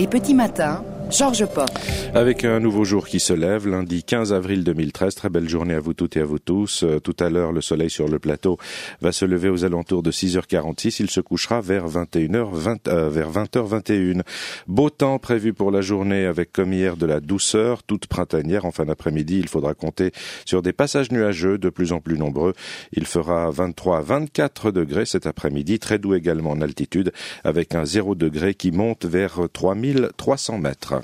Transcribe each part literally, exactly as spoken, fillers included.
Les petits matins, Georges Pop. Avec un nouveau jour qui se lève, lundi quinze avril deux mille treize, très belle journée à vous toutes et à vous tous. Euh, tout à l'heure, le soleil sur le plateau va se lever aux alentours de six heures quarante-six. Il se couchera vers vingt et une heures vingt, euh, vers vingt heures vingt et une. Beau temps prévu pour la journée avec comme hier de la douceur, toute printanière. En fin d'après-midi, il faudra compter sur des passages nuageux de plus en plus nombreux. Il fera vingt-trois à vingt-quatre degrés cet après-midi, très doux également en altitude, avec un zéro degré qui monte vers trois mille trois cents mètres.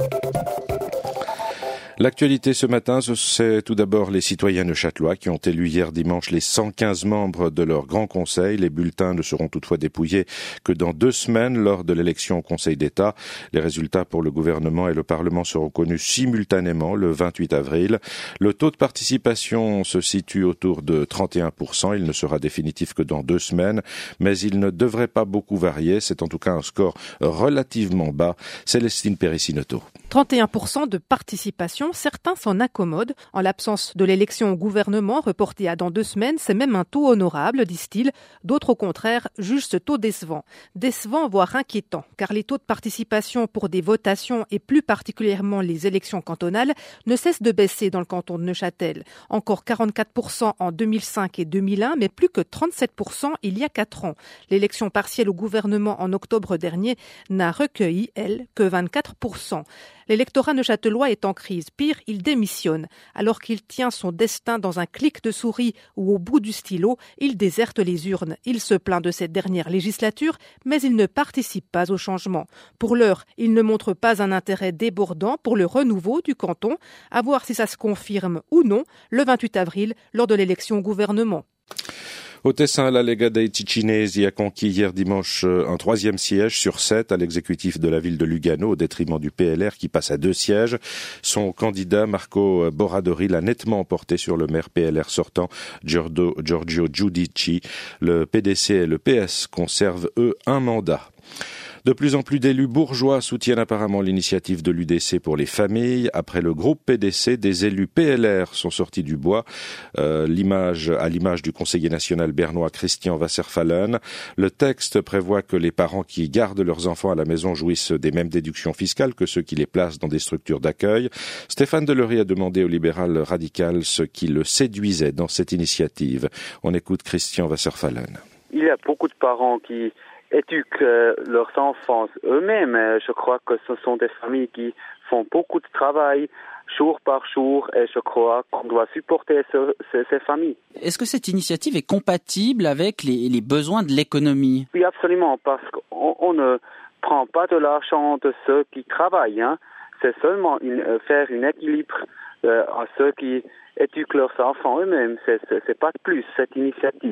L'actualité ce matin, c'est tout d'abord les citoyens neuchâtelois qui ont élu hier dimanche les cent quinze membres de leur grand conseil. Les bulletins ne seront toutefois dépouillés que dans deux semaines lors de l'élection au Conseil d'État. Les résultats pour le gouvernement et le Parlement seront connus simultanément le vingt-huit avril. Le taux de participation se situe autour de trente et un pour cent. Il ne sera définitif que dans deux semaines, mais il ne devrait pas beaucoup varier. C'est en tout cas un score relativement bas. Célestine Périssinoto. trente et un pour cent de participation, certains s'en accommodent. En l'absence de l'élection au gouvernement reportée à dans deux semaines, c'est même un taux honorable, disent-ils. D'autres, au contraire, jugent ce taux décevant. Décevant, voire inquiétant, car les taux de participation pour des votations et plus particulièrement les élections cantonales ne cessent de baisser dans le canton de Neuchâtel. Encore quarante-quatre pour cent en deux mille cinq et deux mille un, mais plus que trente-sept pour cent il y a quatre ans. L'élection partielle au gouvernement en octobre dernier n'a recueilli, elle, que vingt-quatre pour cent. L'électorat neuchâtelois est en crise. Pire, il démissionne. Alors qu'il tient son destin dans un clic de souris ou au bout du stylo, il déserte les urnes. Il se plaint de cette dernière législature, mais il ne participe pas au changement. Pour l'heure, il ne montre pas un intérêt débordant pour le renouveau du canton, à voir si ça se confirme ou non le vingt-huit avril lors de l'élection au gouvernement. Au Tessin, la Lega dei Ticinesi a conquis hier dimanche un troisième siège sur sept à l'exécutif de la ville de Lugano au détriment du P L R qui passe à deux sièges. Son candidat Marco Boradori l'a nettement emporté sur le maire P L R sortant Giorgio, Giorgio Giudici. Le P D C et le P S conservent eux un mandat. De plus en plus d'élus bourgeois soutiennent apparemment l'initiative de l'U D C pour les familles. Après le groupe P D C, des élus P L R sont sortis du bois, euh, l'image, à l'image du conseiller national bernois Christian Wasserfallen. Le texte prévoit que les parents qui gardent leurs enfants à la maison jouissent des mêmes déductions fiscales que ceux qui les placent dans des structures d'accueil. Stéphane Delory a demandé au libéral radical ce qui le séduisait dans cette initiative. On écoute Christian Wasserfallen. Il y a beaucoup de parents qui éduquent euh, leurs enfants eux-mêmes. Je crois que ce sont des familles qui font beaucoup de travail jour par jour et je crois qu'on doit supporter ce, ce, ces familles. Est-ce que cette initiative est compatible avec les, les besoins de l'économie ? Oui, absolument, parce qu'on on ne prend pas de l'argent de ceux qui travaillent. Hein. C'est seulement une, euh, faire un équilibre euh, à ceux qui éduquent leurs enfants eux-mêmes. C'est, c'est, c'est pas de plus, cette initiative.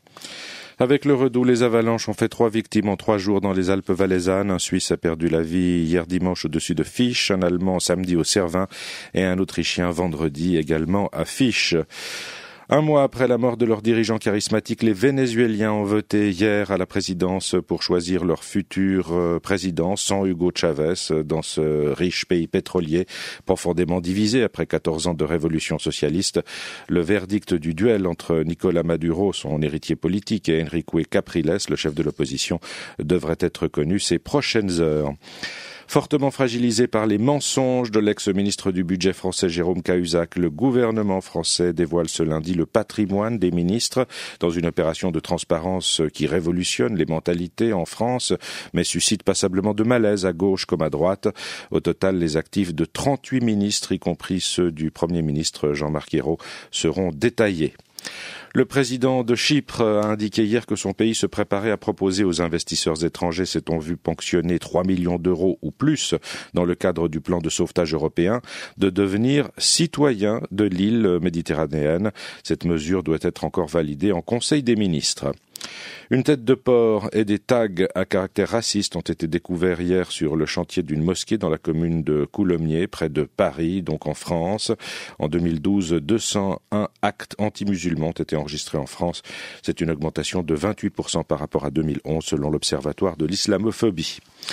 Avec le Redoux, les avalanches ont fait trois victimes en trois jours dans les Alpes valaisannes. Un Suisse a perdu la vie hier dimanche au-dessus de Fiche, un Allemand samedi au Cervin et un Autrichien vendredi également à Fiche. Un mois après la mort de leur dirigeant charismatique, les Vénézuéliens ont voté hier à la présidence pour choisir leur futur président sans Hugo Chavez dans ce riche pays pétrolier profondément divisé après quatorze ans de révolution socialiste. Le verdict du duel entre Nicolás Maduro, son héritier politique, et Enrique Capriles, le chef de l'opposition, devrait être connu ces prochaines heures. Fortement fragilisé par les mensonges de l'ex-ministre du Budget français Jérôme Cahuzac, le gouvernement français dévoile ce lundi le patrimoine des ministres dans une opération de transparence qui révolutionne les mentalités en France, mais suscite passablement de malaise à gauche comme à droite. Au total, les actifs de trente-huit ministres, y compris ceux du Premier ministre Jean-Marc Ayrault, seront détaillés. Le président de Chypre a indiqué hier que son pays se préparait à proposer aux investisseurs étrangers, s'est-on vu ponctionner trois millions d'euros ou plus dans le cadre du plan de sauvetage européen, de devenir citoyen de l'île méditerranéenne. Cette mesure doit être encore validée en Conseil des ministres. Une tête de porc et des tags à caractère raciste ont été découverts hier sur le chantier d'une mosquée dans la commune de Coulommiers, près de Paris, donc en France. En deux mille douze, deux cent un actes anti-musulmans ont été enregistrés en France. C'est une augmentation de vingt-huit pour cent par rapport à deux mille onze, selon l'Observatoire de l'islamophobie.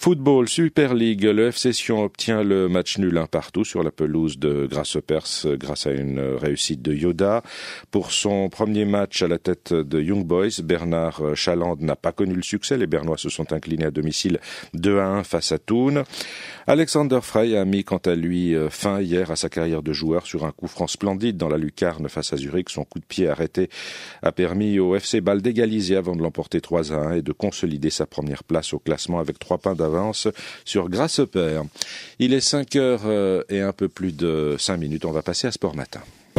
Football Super League, le F C Sion obtient le match nul un partout sur la pelouse de Grasshopers grâce à une réussite de Yoda. Pour son premier match à la tête de Young Boys, Bernard Chaland n'a pas connu le succès. Les Bernois se sont inclinés à domicile deux à un face à Thun. Alexander Frey a mis quant à lui fin hier à sa carrière de joueur sur un coup franc splendide dans la lucarne face à Zurich. Son coup de pied arrêté a permis au F C Bâle d'égaliser avant de l'emporter trois à un et de consolider sa première place au classement avec trois points d'avance sur Grasshopper. Il est cinq heures et un peu plus de cinq minutes. On va passer à Sport Matin.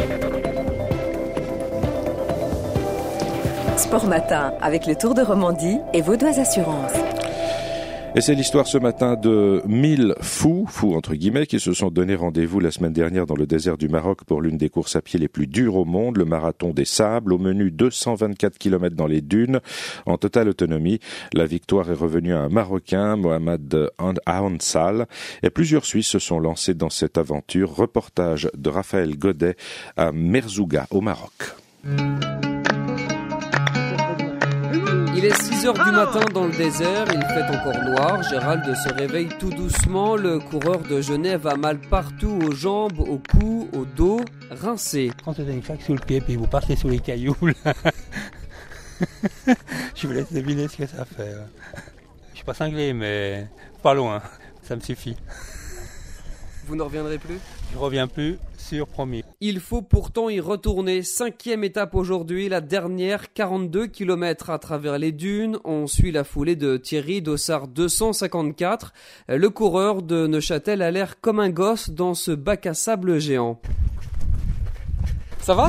Sport Matin avec le Tour de Romandie et Vaudoise Assurance. Et c'est l'histoire ce matin de mille fous, fous entre guillemets, qui se sont donné rendez-vous la semaine dernière dans le désert du Maroc pour l'une des courses à pied les plus dures au monde, le marathon des sables, au menu deux cent vingt-quatre kilomètres dans les dunes, en totale autonomie. La victoire est revenue à un Marocain, Mohamed Aounsal, et plusieurs Suisses se sont lancés dans cette aventure. Reportage de Raphaël Godet à Merzouga, au Maroc. Il est six heures du matin dans le désert, il fait encore noir, Gérald se réveille tout doucement, le coureur de Genève a mal partout aux jambes, au cou, au dos, rincé. Quand vous avez une claque sous le pied puis vous partez sous les cailloux, là, je vous laisse deviner ce que ça fait. Je suis pas cinglé mais pas loin, ça me suffit. Vous ne reviendrez plus ? Je reviens plus, sûr, promis. Il faut pourtant y retourner. Cinquième étape aujourd'hui, la dernière, quarante-deux kilomètres à travers les dunes. On suit la foulée de Thierry Dossard deux cent cinquante-quatre. Le coureur de Neuchâtel a l'air comme un gosse dans ce bac à sable géant. Ça va ? Ouais,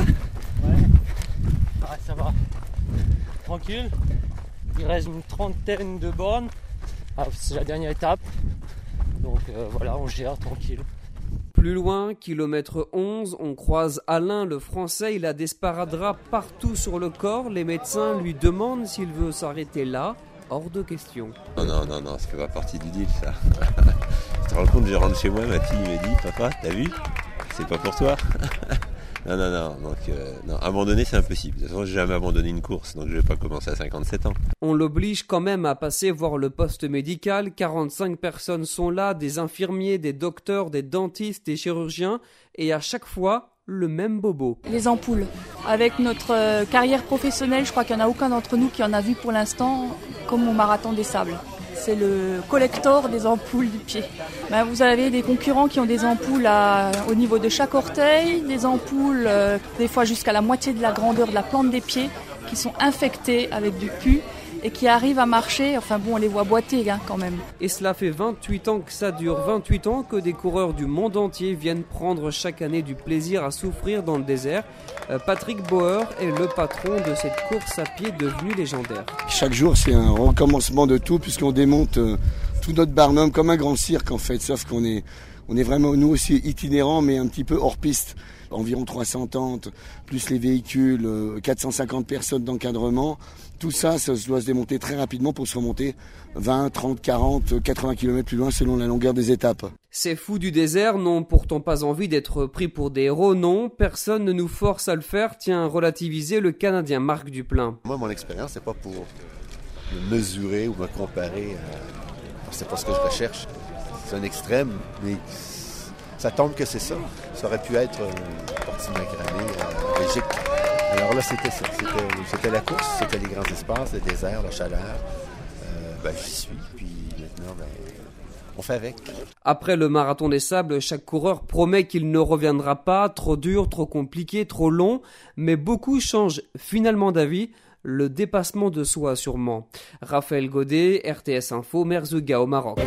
ouais, ça va. Tranquille. Il reste une trentaine de bornes. Ah, c'est la dernière étape. Donc euh, voilà, on gère tranquille. Plus loin, kilomètre onze, on croise Alain le Français. Il a des sparadraps partout sur le corps. Les médecins lui demandent s'il veut s'arrêter là. Hors de question. Non, non, non, non, ça fait pas partie du deal, ça. Tu te rends compte, je rentre chez moi, ma fille me dit, papa, t'as vu ? C'est pas pour toi. Non, non, non, donc euh, non, abandonner c'est impossible. De toute façon, j'ai jamais abandonné une course, donc je vais pas commencer à cinquante-sept ans. On l'oblige quand même à passer voir le poste médical. quarante-cinq personnes sont là, des infirmiers, des docteurs, des dentistes, des chirurgiens, et à chaque fois, le même bobo. Les ampoules. Avec notre euh, carrière professionnelle, je crois qu'il n'y en a aucun d'entre nous qui en a vu pour l'instant comme au marathon des sables. C'est le collector des ampoules du pied. Ben, vous avez des concurrents qui ont des ampoules à, au niveau de chaque orteil, des ampoules euh, des fois jusqu'à la moitié de la grandeur de la plante des pieds, qui sont infectées avec du pus et qui arrivent à marcher. Enfin bon, on les voit boiter hein, quand même. Et cela fait vingt-huit ans que ça dure, vingt-huit ans que des coureurs du monde entier viennent prendre chaque année du plaisir à souffrir dans le désert. Euh, Patrick Bauer est le patron de cette course à pied devenue légendaire. Chaque jour, c'est un recommencement de tout puisqu'on démonte euh, tout notre barnum comme un grand cirque en fait, sauf qu'on est, on est vraiment nous aussi itinérants mais un petit peu hors piste. Environ trois cents tentes, plus les véhicules, euh, quatre cent cinquante personnes d'encadrement. Tout ça, ça doit se démonter très rapidement pour se remonter vingt, trente, quarante, quatre-vingts kilomètres plus loin selon la longueur des étapes. Ces fous du désert n'ont pourtant pas envie d'être pris pour des héros, non. Personne ne nous force à le faire, tient à relativiser le Canadien Marc Duplain. Moi, mon expérience, c'est pas pour me mesurer ou me comparer. À... C'est pas ce que je recherche. C'est un extrême, mais ça tombe que c'est ça. Ça aurait pu être une partie macramée en Belgique. Alors là, c'était ça. C'était, c'était la course, c'était les grands espaces, le désert, la chaleur. Euh, ben, j'y suis, puis maintenant, ben, on fait avec. Après le marathon des sables, chaque coureur promet qu'il ne reviendra pas. Trop dur, trop compliqué, trop long. Mais beaucoup changent finalement d'avis. Le dépassement de soi, sûrement. Raphaël Godet, R T S Info, Merzouga au Maroc.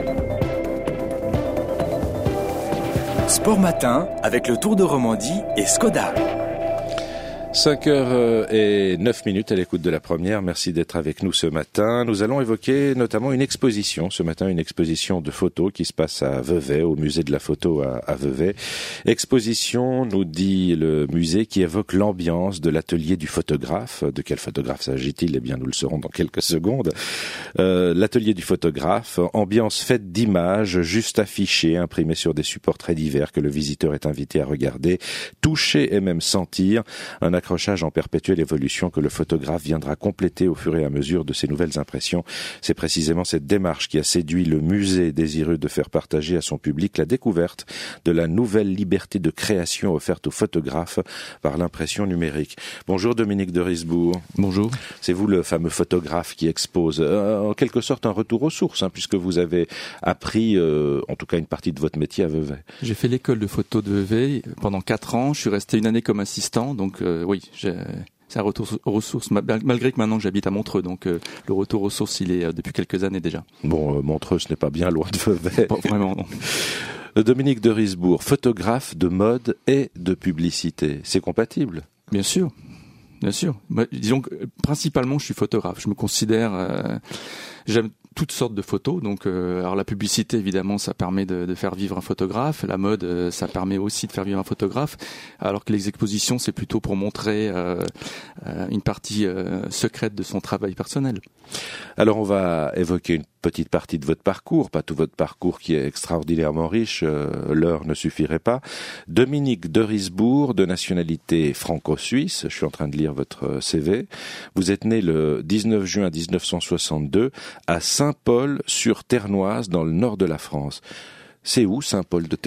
Sport Matin avec le Tour de Romandie et Skoda. cinq heures et neuf minutes à l'écoute de la première. Merci d'être avec nous ce matin. Nous allons évoquer notamment une exposition. Ce matin, une exposition de photos qui se passe à Vevey, au musée de la photo à, à Vevey. Exposition, nous dit le musée, qui évoque l'ambiance de l'atelier du photographe. De quel photographe s'agit-il ? Eh bien, nous le saurons dans quelques secondes. Euh, l'atelier du photographe, ambiance faite d'images, juste affichées, imprimées sur des supports très divers que le visiteur est invité à regarder, toucher et même sentir. Un accrochage en perpétuelle évolution que le photographe viendra compléter au fur et à mesure de ses nouvelles impressions. C'est précisément cette démarche qui a séduit le musée, désireux de faire partager à son public la découverte de la nouvelle liberté de création offerte aux photographes par l'impression numérique. Bonjour Dominique de Risbourg. Bonjour. C'est vous le fameux photographe qui expose euh, en quelque sorte un retour aux sources, hein, puisque vous avez appris euh, en tout cas une partie de votre métier à Vevey. J'ai fait l'école de photo de Vevey pendant quatre ans. Je suis resté une année comme assistant, donc euh, oui, j'ai... c'est un retour aux ressources, malgré que maintenant j'habite à Montreux, donc euh, le retour aux sources, il est euh, depuis quelques années déjà. Bon, euh, Montreux, ce n'est pas bien loin de Vevey. Pas vraiment, non. Dominique de Risbourg, photographe de mode et de publicité, c'est compatible ? Bien sûr, bien sûr. Bah, disons que principalement je suis photographe, je me considère... Euh, j'aime toutes sortes de photos, donc euh, alors la publicité évidemment ça permet de, de faire vivre un photographe, la mode euh, ça permet aussi de faire vivre un photographe, alors que les expositions c'est plutôt pour montrer euh, euh, une partie euh, secrète de son travail personnel. Alors on va évoquer une petite partie de votre parcours, pas tout votre parcours qui est extraordinairement riche, euh, l'heure ne suffirait pas. Dominique de Risbourg, de nationalité franco-suisse, je suis en train de lire votre C V. Vous êtes né le dix-neuf juin dix-neuf cent soixante-deux à Saint-Paul-sur-Ternoise, dans le nord de la France. C'est où Saint-Paul-de-Ternoise ?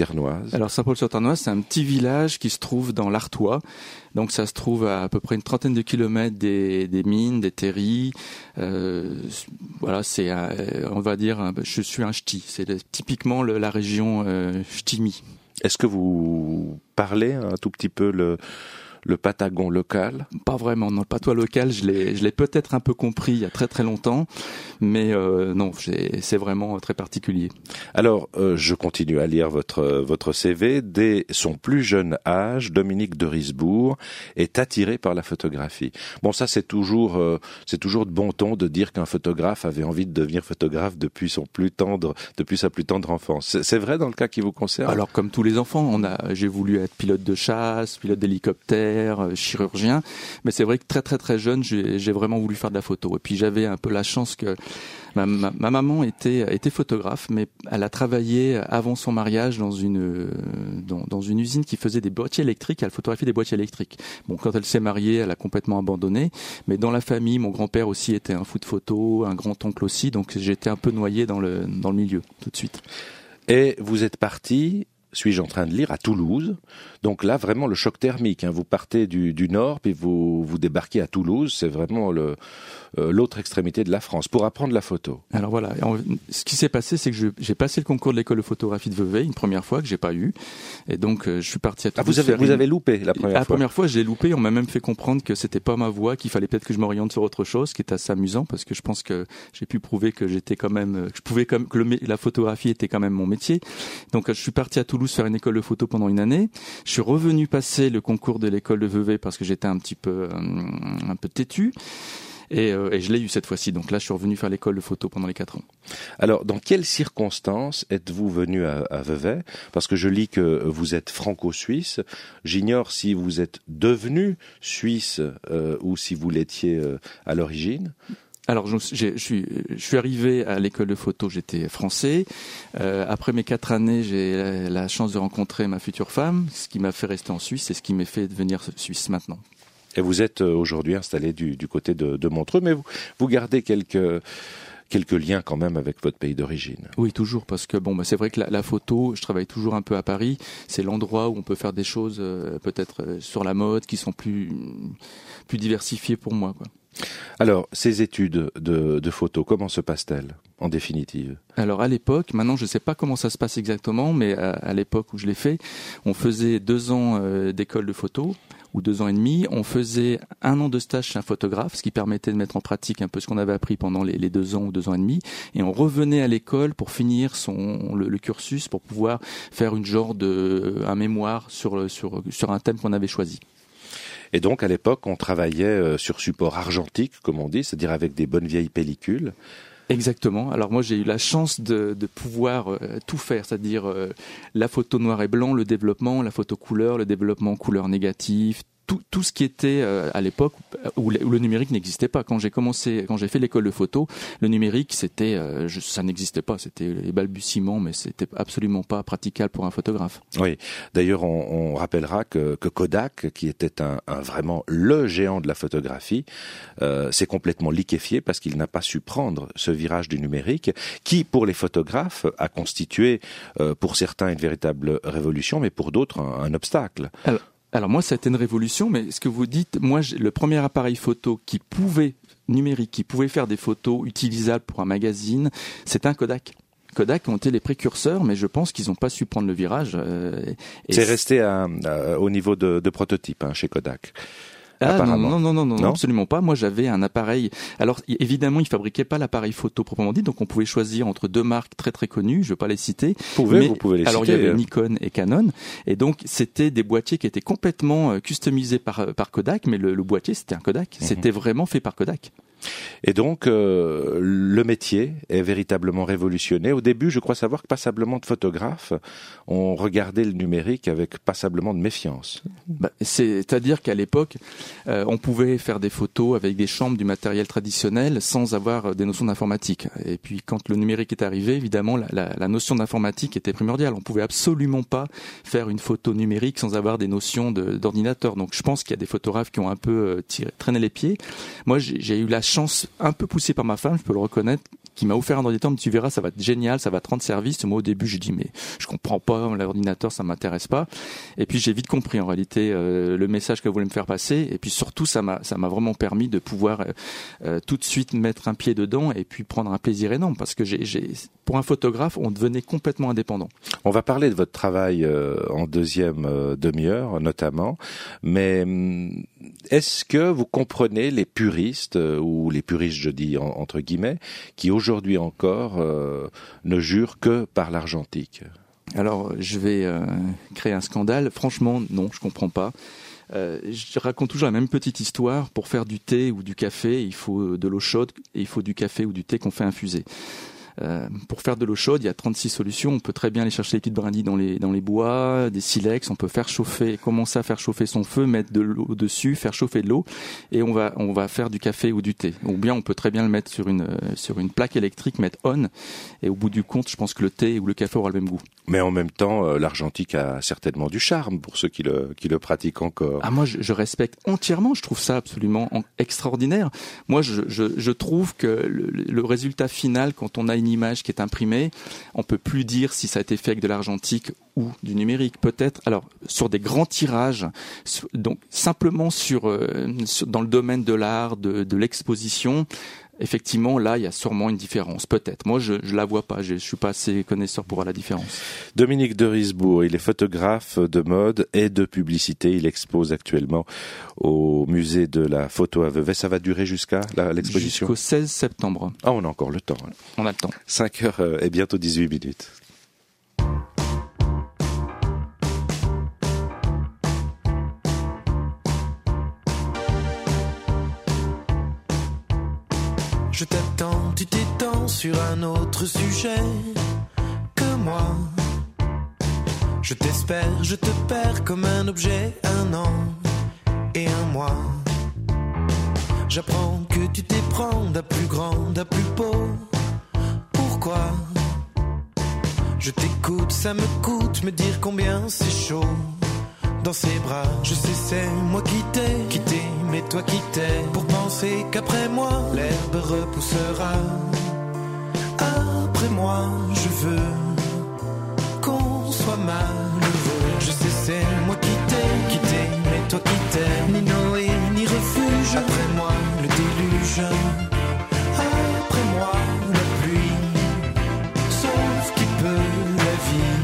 Alors Saint-Paul-sur-Ternoise, c'est un petit village qui se trouve dans l'Artois. Donc ça se trouve à à peu près une trentaine de kilomètres des, des mines, des terris. Euh, voilà, c'est, euh, on va dire, je suis un ch'ti. C'est le, typiquement le, la région euh, ch'timi. Est-ce que vous parlez un tout petit peu le le patagon local ? Pas vraiment, non, le patois local, je l'ai, je l'ai peut-être un peu compris il y a très très longtemps, mais euh, non, j'ai, c'est vraiment très particulier. Alors, euh, je continue à lire votre votre C V. Dès son plus jeune âge, Dominique de Risbourg est attiré par la photographie. Bon, ça c'est toujours euh, c'est toujours de bon ton de dire qu'un photographe avait envie de devenir photographe depuis son plus tendre, depuis sa plus tendre enfance. C'est, c'est vrai dans le cas qui vous concerne ? Alors, comme tous les enfants, on a, j'ai voulu être pilote de chasse, pilote d'hélicoptère, chirurgien, mais c'est vrai que très très très jeune, j'ai, j'ai vraiment voulu faire de la photo. Et puis j'avais un peu la chance que ma, ma, ma maman était était photographe, mais elle a travaillé avant son mariage dans une dans, dans une usine qui faisait des boîtiers électriques. Elle photographiait des boîtiers électriques. Bon, quand elle s'est mariée, elle a complètement abandonné. Mais dans la famille, mon grand-père aussi était un fou de photo, un grand-oncle aussi, donc j'étais un peu noyé dans le dans le milieu tout de suite. Et vous êtes parti, suis-je en train de lire, à Toulouse. Donc là, vraiment le choc thermique. Hein. Vous partez du, du nord, puis vous, vous débarquez à Toulouse. C'est vraiment le, euh, l'autre extrémité de la France, pour apprendre la photo. Alors voilà, ce qui s'est passé, c'est que je, j'ai passé le concours de l'école de photographie de Vevey, une première fois que j'ai pas eu. Et donc, euh, je suis parti à Toulouse. Ah, vous avez, vous une... avez loupé la première la fois. La première fois, je l'ai loupé. On m'a même fait comprendre que c'était pas ma voie, qu'il fallait peut-être que je m'oriente sur autre chose, ce qui est assez amusant, parce que je pense que j'ai pu prouver que j'étais quand même, que je pouvais comme, que le, la photographie était quand même mon métier. Donc, je suis parti à Toulouse faire une école de photo pendant une année. Je suis revenu passer le concours de l'école de Vevey parce que j'étais un petit peu, euh, un peu têtu. Et, euh, et je l'ai eu cette fois-ci. Donc là, je suis revenu faire l'école de photo pendant les quatre ans. Alors, dans quelles circonstances êtes-vous venu à, à Vevey ? Parce que je lis que vous êtes franco-suisse. J'ignore si vous êtes devenu suisse euh, ou si vous l'étiez euh, à l'origine. Alors, je, je, suis, je suis arrivé à l'école de photo, j'étais français. Euh, après mes quatre années, j'ai la, la chance de rencontrer ma future femme, ce qui m'a fait rester en Suisse et ce qui m'a fait devenir suisse maintenant. Et vous êtes aujourd'hui installé du, du côté de, de Montreux, mais vous, vous gardez quelques... quelques liens quand même avec votre pays d'origine. Oui, toujours, parce que bon, bah, c'est vrai que la, la photo, je travaille toujours un peu à Paris, c'est l'endroit où on peut faire des choses euh, peut-être euh, sur la mode qui sont plus, plus diversifiées pour moi, quoi. Alors, ces études de, de photo, comment se passent-elles, en définitive ? Alors, à l'époque, maintenant, je ne sais pas comment ça se passe exactement, mais à, à l'époque où je l'ai fait, on faisait deux ans euh, d'école de photo, ou deux ans et demi. On faisait un an de stage chez un photographe, ce qui permettait de mettre en pratique un peu ce qu'on avait appris pendant les, les deux ans ou deux ans et demi. Et on revenait à l'école pour finir son le, le cursus, pour pouvoir faire une genre de un mémoire sur sur sur un thème qu'on avait choisi. Et donc, à l'époque, on travaillait sur support argentique, comme on dit, c'est-à-dire avec des bonnes vieilles pellicules. Exactement. Alors moi, j'ai eu la chance de, de pouvoir euh, tout faire, c'est-à-dire euh, la photo noir et blanc, le développement, la photo couleur, le développement couleur négative, tout, tout ce qui était euh, à l'époque où le, où le numérique n'existait pas. Quand j'ai commencé, quand j'ai fait l'école de photo, le numérique, c'était, euh, je, ça n'existait pas. C'était les balbutiements, mais c'était absolument pas praticable pour un photographe. Oui. D'ailleurs, on, on rappellera que, que Kodak, qui était un, un vraiment le géant de la photographie, euh, s'est complètement liquéfié parce qu'il n'a pas su prendre ce virage du numérique, qui, pour les photographes, a constitué, euh, pour certains, une véritable révolution, mais pour d'autres, un, un obstacle. Alors, Alors moi, ça a été une révolution, mais ce que vous dites, moi, le premier appareil photo qui pouvait, numérique, qui pouvait faire des photos utilisables pour un magazine, c'était un Kodak. Kodak ont été les précurseurs, mais je pense qu'ils n'ont pas su prendre le virage. Euh, et c'est resté à, à, au niveau de, de prototype hein, chez Kodak. Ah non, non, non, non, non, non, absolument pas. Moi, j'avais un appareil. Alors, évidemment, ils fabriquaient pas l'appareil photo proprement dit, donc on pouvait choisir entre deux marques très très connues. Je vais pas les citer. Vous pouvez, mais, vous pouvez les alors, citer. Alors, il y avait Nikon et Canon, et donc c'était des boîtiers qui étaient complètement customisés par par Kodak, mais le, le boîtier c'était un Kodak. Mm-hmm. C'était vraiment fait par Kodak. Et donc, euh, le métier est véritablement révolutionné. Au début, je crois savoir que passablement de photographes ont regardé le numérique avec passablement de méfiance. Bah, c'est-à-dire qu'à l'époque, euh, on pouvait faire des photos avec des chambres du matériel traditionnel sans avoir des notions d'informatique. Et puis, quand le numérique est arrivé, évidemment, la, la, la notion d'informatique était primordiale. On pouvait absolument pas faire une photo numérique sans avoir des notions de, d'ordinateur. Donc, je pense qu'il y a des photographes qui ont un peu euh, tiré, traîné les pieds. Moi, j'ai, j'ai eu la chance, un peu poussée par ma femme, je peux le reconnaître, qui m'a offert un ordinateur, mais tu verras, ça va être génial, ça va te rendre service. Moi, au début, j'ai dit, mais je comprends pas, l'ordinateur, ça m'intéresse pas. Et puis, j'ai vite compris, en réalité, euh, le message qu'elle voulait me faire passer. Et puis, surtout, ça m'a, ça m'a vraiment permis de pouvoir euh, euh, tout de suite mettre un pied dedans et puis prendre un plaisir énorme. Parce que j'ai, j'ai, pour un photographe, on devenait complètement indépendant. On va parler de votre travail euh, en deuxième euh, demi-heure, notamment. Mais est-ce que vous comprenez les puristes, euh, ou les puristes, je dis en, entre guillemets, qui aujourd'hui encore euh, ne jurent que par l'argentique? Alors, je vais euh, créer un scandale. Franchement, non, je comprends pas. Euh, je raconte toujours la même petite histoire. Pour faire du thé ou du café, il faut de l'eau chaude et il faut du café ou du thé qu'on fait infuser. Euh, pour faire de l'eau chaude, il y a trente-six solutions. On peut très bien aller chercher les petites brindilles dans les dans les bois, des silex. On peut faire chauffer, commencer à faire chauffer son feu, mettre de l'eau dessus, faire chauffer de l'eau, et on va on va faire du café ou du thé. Ou bien on peut très bien le mettre sur une euh, sur une plaque électrique, mettre on. Et au bout du compte, je pense que le thé ou le café aura le même goût. Mais en même temps, euh, l'argentique a certainement du charme pour ceux qui le qui le pratiquent encore. Ah moi, je, je respecte entièrement. Je trouve ça absolument en, extraordinaire. Moi, je je je trouve que le, le résultat final, quand on a une image qui est imprimée, on peut plus dire si ça a été fait avec de l'argentique ou du numérique. Peut-être, alors sur des grands tirages, donc simplement sur, euh, sur dans le domaine de l'art, de, de l'exposition, effectivement, là, il y a sûrement une différence. Peut-être. Moi, je je la vois pas. Je, je suis pas assez connaisseur pour voir la différence. Dominique de Risbourg, il est photographe de mode et de publicité. Il expose actuellement au musée de la photo à Vevey. Ça va durer jusqu'à la, l'exposition? Jusqu'au seize septembre. Ah, on a encore le temps. On a le temps. cinq heures et bientôt dix-huit minutes. Je t'attends, tu t'étends sur un autre sujet que moi. Je t'espère, je te perds comme un objet, un an et un mois. J'apprends que tu t'éprends d'un plus grand, d'un plus beau. Pourquoi? Je t'écoute, ça me coûte me dire combien c'est chaud dans ses bras. Je sais c'est moi qui t'ai quitté, mais toi qui t'es pour penser qu'après moi l'herbe repoussera. Après moi je veux qu'on soit malheureux. Je sais c'est moi qui t'ai quitté, mais toi qui t'es ni Noé ni refuge. Après moi le déluge, après moi la pluie, sauf qui peut la vie.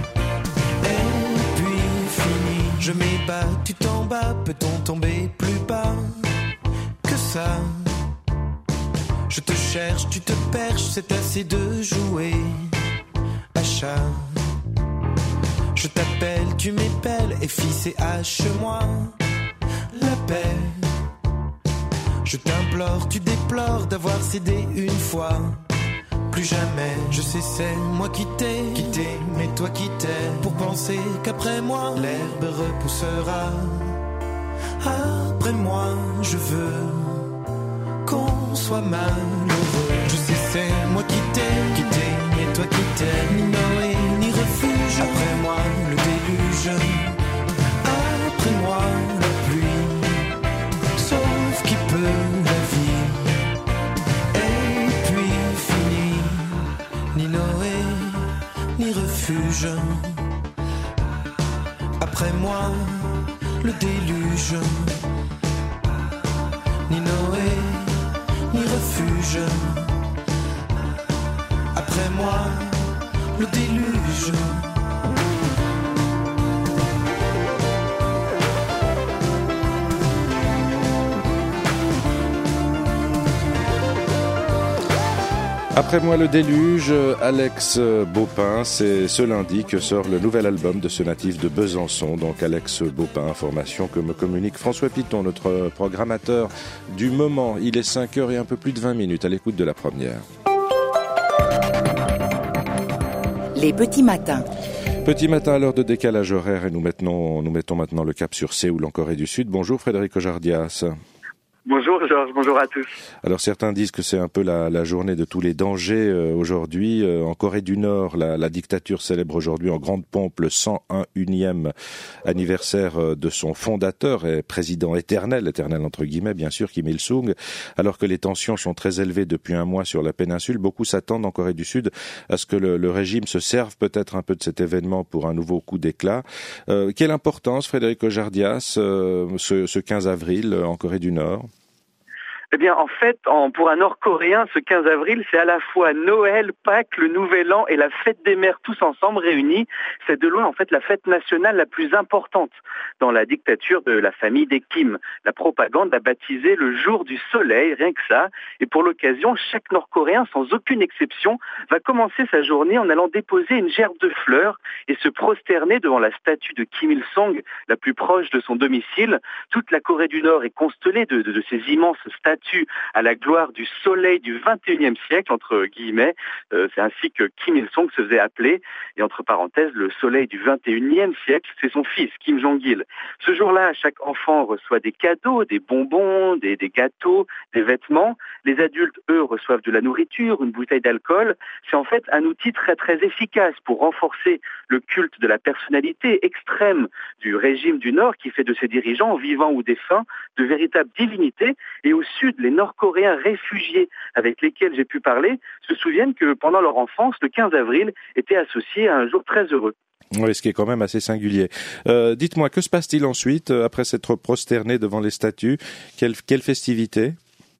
Je m'ébats, tu t'en bats, peut-on tomber plus bas que ça? Je te cherche, tu te perches, c'est assez de jouer à chat. Je t'appelle, tu m'épelles, et fils et hache-moi la paix. Je t'implore, tu déplores d'avoir cédé une fois. Plus jamais, je sais c'est moi qui t'ai quitté, mais toi qui t'es pour penser qu'après moi l'herbe repoussera. Après moi, je veux qu'on soit malheureux. Je sais, c'est moi qui t'aime, qui t'aime et toi qui t'aime. Ni Noé, ni refuge. Après moi, le déluge. Après moi, la pluie. Sauf qui peut la vie. Et puis fini. Ni Noé, ni refuge. Après moi, le déluge. Ni Noé, ni refuge. Après moi, le déluge. Après moi le déluge, Alex Baupin, c'est ce lundi que sort le nouvel album de ce natif de Besançon, donc Alex Baupin, information que me communique François Piton, notre programmateur du moment. Il est cinq heures et un peu plus de vingt minutes à l'écoute de la première. Les petits matins. Petit matin à l'heure de décalage horaire et nous mettons, nous mettons maintenant le cap sur Séoul en Corée du Sud. Bonjour Frédéric Ojardias. Bonjour Georges, bonjour à tous. Alors certains disent que c'est un peu la, la journée de tous les dangers euh, aujourd'hui. Euh, en Corée du Nord, la, la dictature célèbre aujourd'hui en grande pompe le cent unième anniversaire euh, de son fondateur et président éternel, éternel entre guillemets bien sûr, Kim Il-sung. Alors que les tensions sont très élevées depuis un mois sur la péninsule, beaucoup s'attendent en Corée du Sud à ce que le, le régime se serve peut-être un peu de cet événement pour un nouveau coup d'éclat. Euh, quelle importance, Frédéric Ojardias, euh, ce, ce quinze avril en Corée du Nord ? Eh bien, en fait, en, pour un Nord-Coréen, ce quinze avril, c'est à la fois Noël, Pâques, le Nouvel An et la fête des mères tous ensemble réunis. C'est de loin, en fait, la fête nationale la plus importante dans la dictature de la famille des Kim. La propagande l'a baptisé le jour du soleil, rien que ça. Et pour l'occasion, chaque Nord-Coréen, sans aucune exception, va commencer sa journée en allant déposer une gerbe de fleurs et se prosterner devant la statue de Kim Il-sung, la plus proche de son domicile. Toute la Corée du Nord est constellée de, de, de ces immenses statues à la gloire du soleil du vingt et unième siècle, entre guillemets. Euh, c'est ainsi que Kim Il-sung se faisait appeler. Et entre parenthèses, le soleil du vingt et unième siècle, c'est son fils, Kim Jong-il. Ce jour-là, chaque enfant reçoit des cadeaux, des bonbons, des, des gâteaux, des vêtements. Les adultes, eux, reçoivent de la nourriture, une bouteille d'alcool. C'est en fait un outil très très efficace pour renforcer le culte de la personnalité extrême du régime du Nord qui fait de ses dirigeants, vivants ou défunts, de véritables divinités. Et au sud, les Nord-Coréens réfugiés avec lesquels j'ai pu parler se souviennent que pendant leur enfance, le quinze avril était associé à un jour très heureux. Oui, ce qui est quand même assez singulier. Euh, dites-moi, que se passe-t-il ensuite, après s'être prosterné devant les statues ? Quelle, quelle festivité ?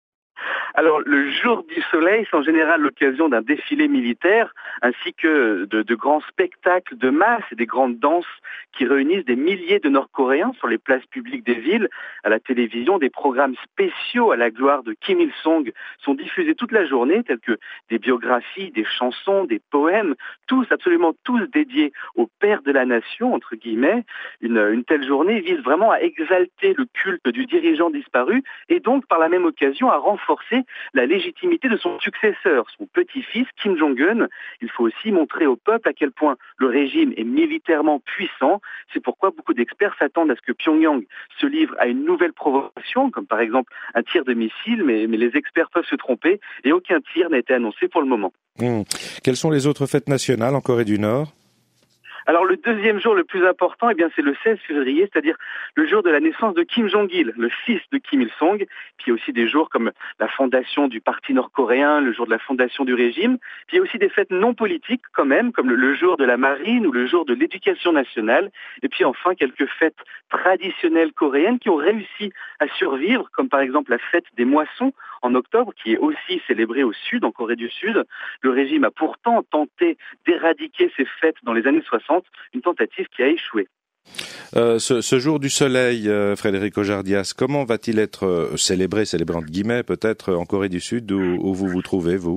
Alors, le jour du soleil, c'est en général l'occasion d'un défilé militaire, ainsi que de, de grands spectacles de masse et des grandes danses qui réunissent des milliers de Nord-Coréens sur les places publiques des villes. À la télévision, des programmes spéciaux à la gloire de Kim Il-sung sont diffusés toute la journée, tels que des biographies, des chansons, des poèmes, tous, absolument tous dédiés au père de la nation, entre guillemets. Une, une telle journée vise vraiment à exalter le culte du dirigeant disparu et donc, par la même occasion, à renforcer la légitimité de son successeur, son petit-fils Kim Jong-un. Il faut aussi montrer au peuple à quel point le régime est militairement puissant. C'est pourquoi beaucoup d'experts s'attendent à ce que Pyongyang se livre à une nouvelle provocation, comme par exemple un tir de missile, mais, mais les experts peuvent se tromper et aucun tir n'a été annoncé pour le moment. Mmh. Quelles sont les autres fêtes nationales en Corée du Nord ? Alors le deuxième jour le plus important, eh bien c'est le seize février, c'est-à-dire le jour de la naissance de Kim Jong-il, le fils de Kim Il-sung. Puis il y a aussi des jours comme la fondation du parti nord-coréen, le jour de la fondation du régime. Puis il y a aussi des fêtes non politiques quand même, comme le, le jour de la marine ou le jour de l'éducation nationale. Et puis enfin quelques fêtes traditionnelles coréennes qui ont réussi à survivre, comme par exemple la fête des moissons en octobre, qui est aussi célébrée au sud, en Corée du Sud. Le régime a pourtant tenté d'éradiquer ces fêtes dans les années soixante, une tentative qui a échoué. Euh, ce, ce jour du soleil, euh, Frédéric Ojardias, comment va-t-il être euh, célébré, célébré entre guillemets peut-être en Corée du Sud, où, où vous vous trouvez, vous ?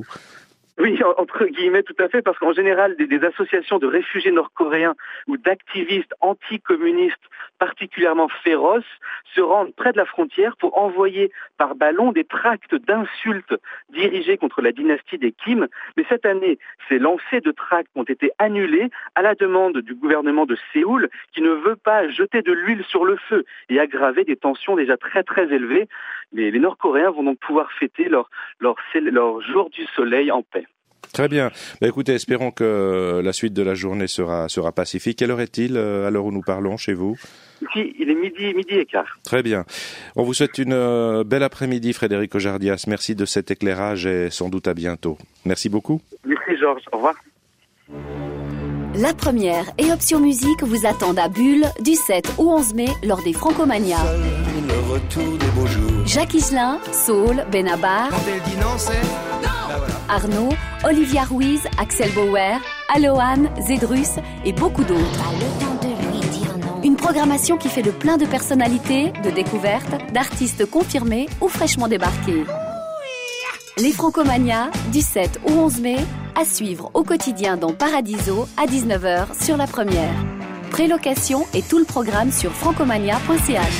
Oui, entre guillemets, tout à fait, parce qu'en général, des, des associations de réfugiés nord-coréens ou d'activistes anticommunistes particulièrement féroces se rendent près de la frontière pour envoyer par ballon des tracts d'insultes dirigés contre la dynastie des Kim. Mais cette année, ces lancers de tracts ont été annulés à la demande du gouvernement de Séoul, qui ne veut pas jeter de l'huile sur le feu et aggraver des tensions déjà très très élevées. Les, les Nord-Coréens vont donc pouvoir fêter leur, leur, leur jour du soleil en paix. Très bien. Bah, écoutez, espérons que la suite de la journée sera, sera pacifique. Quelle heure est-il à l'heure où nous parlons chez vous ? Ici, il est midi, midi et quart. Très bien. On vous souhaite une euh, belle après-midi, Frédéric Ojardias. Merci de cet éclairage et sans doute à bientôt. Merci beaucoup. Merci Georges. Au revoir. La première et Option Musique vous attendent à Bulle du sept au onze mai lors des Francomania. Le retour des beaux jours. Jacques Higelin, Saul, Benabar, Quand elle dit non, c'est non. Bah voilà. Arnaud, Olivia Ruiz, Axel Bauer, Alohan, Zedrus et beaucoup d'autres. Une programmation qui fait le plein de personnalités, de découvertes, d'artistes confirmés ou fraîchement débarqués. Les Francomania, du sept au onze mai, à suivre au quotidien dans Paradiso à dix-neuf heures sur la première. Prélocation et tout le programme sur francomania point c h.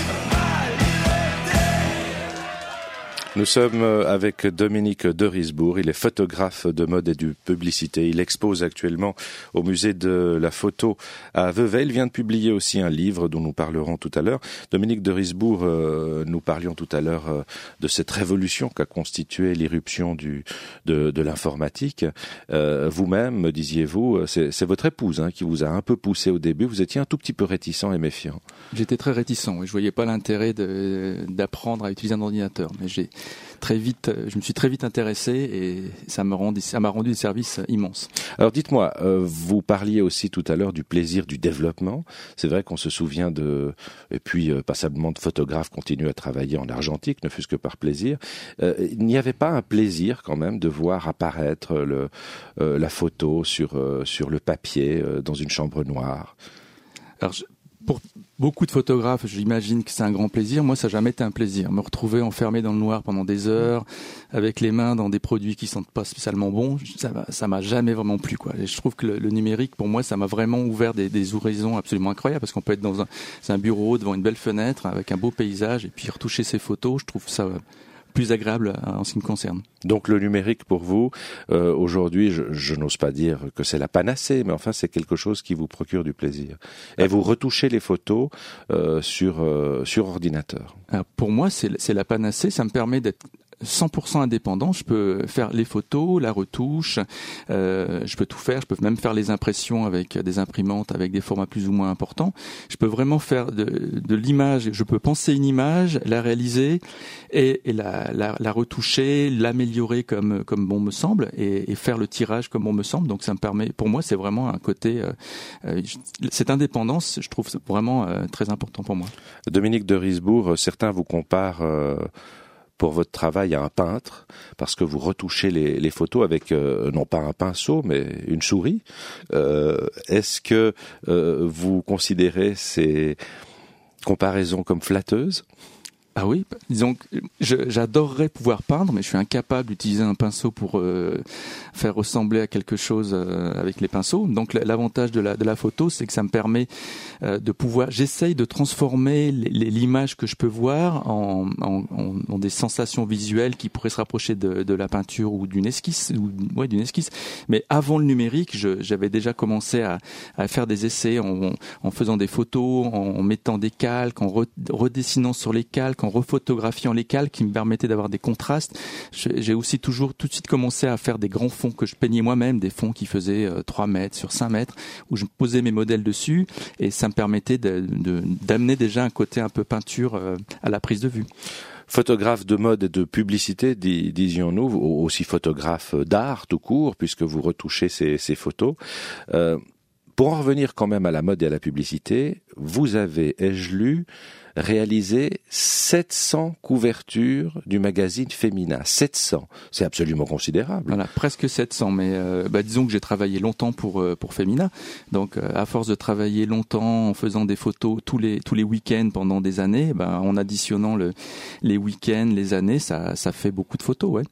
Nous sommes avec Dominique de Risbourg. Il est photographe de mode et de publicité. Il expose actuellement au musée de la photo à Vevey. Il vient de publier aussi un livre dont nous parlerons tout à l'heure. Dominique de Risbourg, euh, nous parlions tout à l'heure euh, de cette révolution qu'a constituée l'irruption du, de, de l'informatique. Euh, vous-même, me disiez-vous, c'est, c'est votre épouse hein, qui vous a un peu poussé au début. Vous étiez un tout petit peu réticent et méfiant. J'étais très réticent. Oui. Je voyais pas l'intérêt de, d'apprendre à utiliser un ordinateur, mais j'ai très vite, je me suis très vite intéressé et ça me rend, ça m'a rendu des services immenses. Alors dites-moi, euh, vous parliez aussi tout à l'heure du plaisir du développement. C'est vrai qu'on se souvient de, et puis euh, passablement de photographes continuent à travailler en argentique, ne fût-ce que par plaisir. Euh, il n'y avait pas un plaisir quand même de voir apparaître le, euh, la photo sur euh, sur le papier euh, dans une chambre noire. Alors je, pour beaucoup de photographes, j'imagine que c'est un grand plaisir. Moi, ça n'a jamais été un plaisir. Me retrouver enfermé dans le noir pendant des heures, avec les mains dans des produits qui sentent pas spécialement bons, ça m'a, ça m'a jamais vraiment plu, quoi. Et je trouve que le, le numérique, pour moi, ça m'a vraiment ouvert des, des horizons absolument incroyables, parce qu'on peut être dans un, c'est un bureau devant une belle fenêtre, avec un beau paysage, et puis retoucher ses photos. Je trouve ça plus agréable en ce qui me concerne. Donc le numérique pour vous, euh, aujourd'hui, je, je n'ose pas dire que c'est la panacée, mais enfin c'est quelque chose qui vous procure du plaisir. Et vous retouchez les photos euh, sur euh, sur ordinateur. Alors pour moi, c'est, c'est la panacée. Ça me permet d'être cent pour cent indépendant. Je peux faire les photos, la retouche, euh, je peux tout faire. Je peux même faire les impressions avec des imprimantes avec des formats plus ou moins importants. Je peux vraiment faire de, de l'image. Je peux penser une image, la réaliser et, et la, la, la retoucher, l'améliorer comme comme bon me semble et, et faire le tirage comme bon me semble. Donc ça me permet, pour moi, c'est vraiment un côté, euh, euh, cette indépendance, je trouve vraiment euh, très important pour moi. Dominique de Risbourg, certains vous comparent euh, pour votre travail à un peintre, parce que vous retouchez les, les photos avec euh, non pas un pinceau, mais une souris. Euh, est-ce que euh, vous considérez ces comparaisons comme flatteuses ? Ah oui, disons que je, j'adorerais pouvoir peindre, mais je suis incapable d'utiliser un pinceau pour euh, faire ressembler à quelque chose euh, avec les pinceaux. Donc l'avantage de la, de la photo, c'est que ça me permet euh, de pouvoir. J'essaye de transformer les, les, l'image que je peux voir en, en, en, en des sensations visuelles qui pourraient se rapprocher de, de la peinture ou d'une esquisse, ou ouais, d'une esquisse. Mais avant le numérique, je, j'avais déjà commencé à, à faire des essais en, en faisant des photos, en, en mettant des calques, en re, redessinant sur les calques, en refotographiant les calques qui me permettaient d'avoir des contrastes. J'ai aussi toujours tout de suite commencé à faire des grands fonds que je peignais moi-même, des fonds qui faisaient trois mètres sur cinq mètres, où je posais mes modèles dessus et ça me permettait de, de, d'amener déjà un côté un peu peinture à la prise de vue. Photographe de mode et de publicité, disions-nous, aussi photographe d'art tout court, puisque vous retouchez ces, ces photos. Euh, pour en revenir quand même à la mode et à la publicité, vous avez, ai-je lu, réalisé sept cents couvertures du magazine Femina. sept cents, c'est absolument considérable. Voilà, presque sept cents, mais euh, bah, disons que j'ai travaillé longtemps pour euh, pour Femina. Donc, euh, à force de travailler longtemps en faisant des photos tous les tous les week-ends pendant des années, bah, en additionnant le, les week-ends, les années, ça ça fait beaucoup de photos, ouais.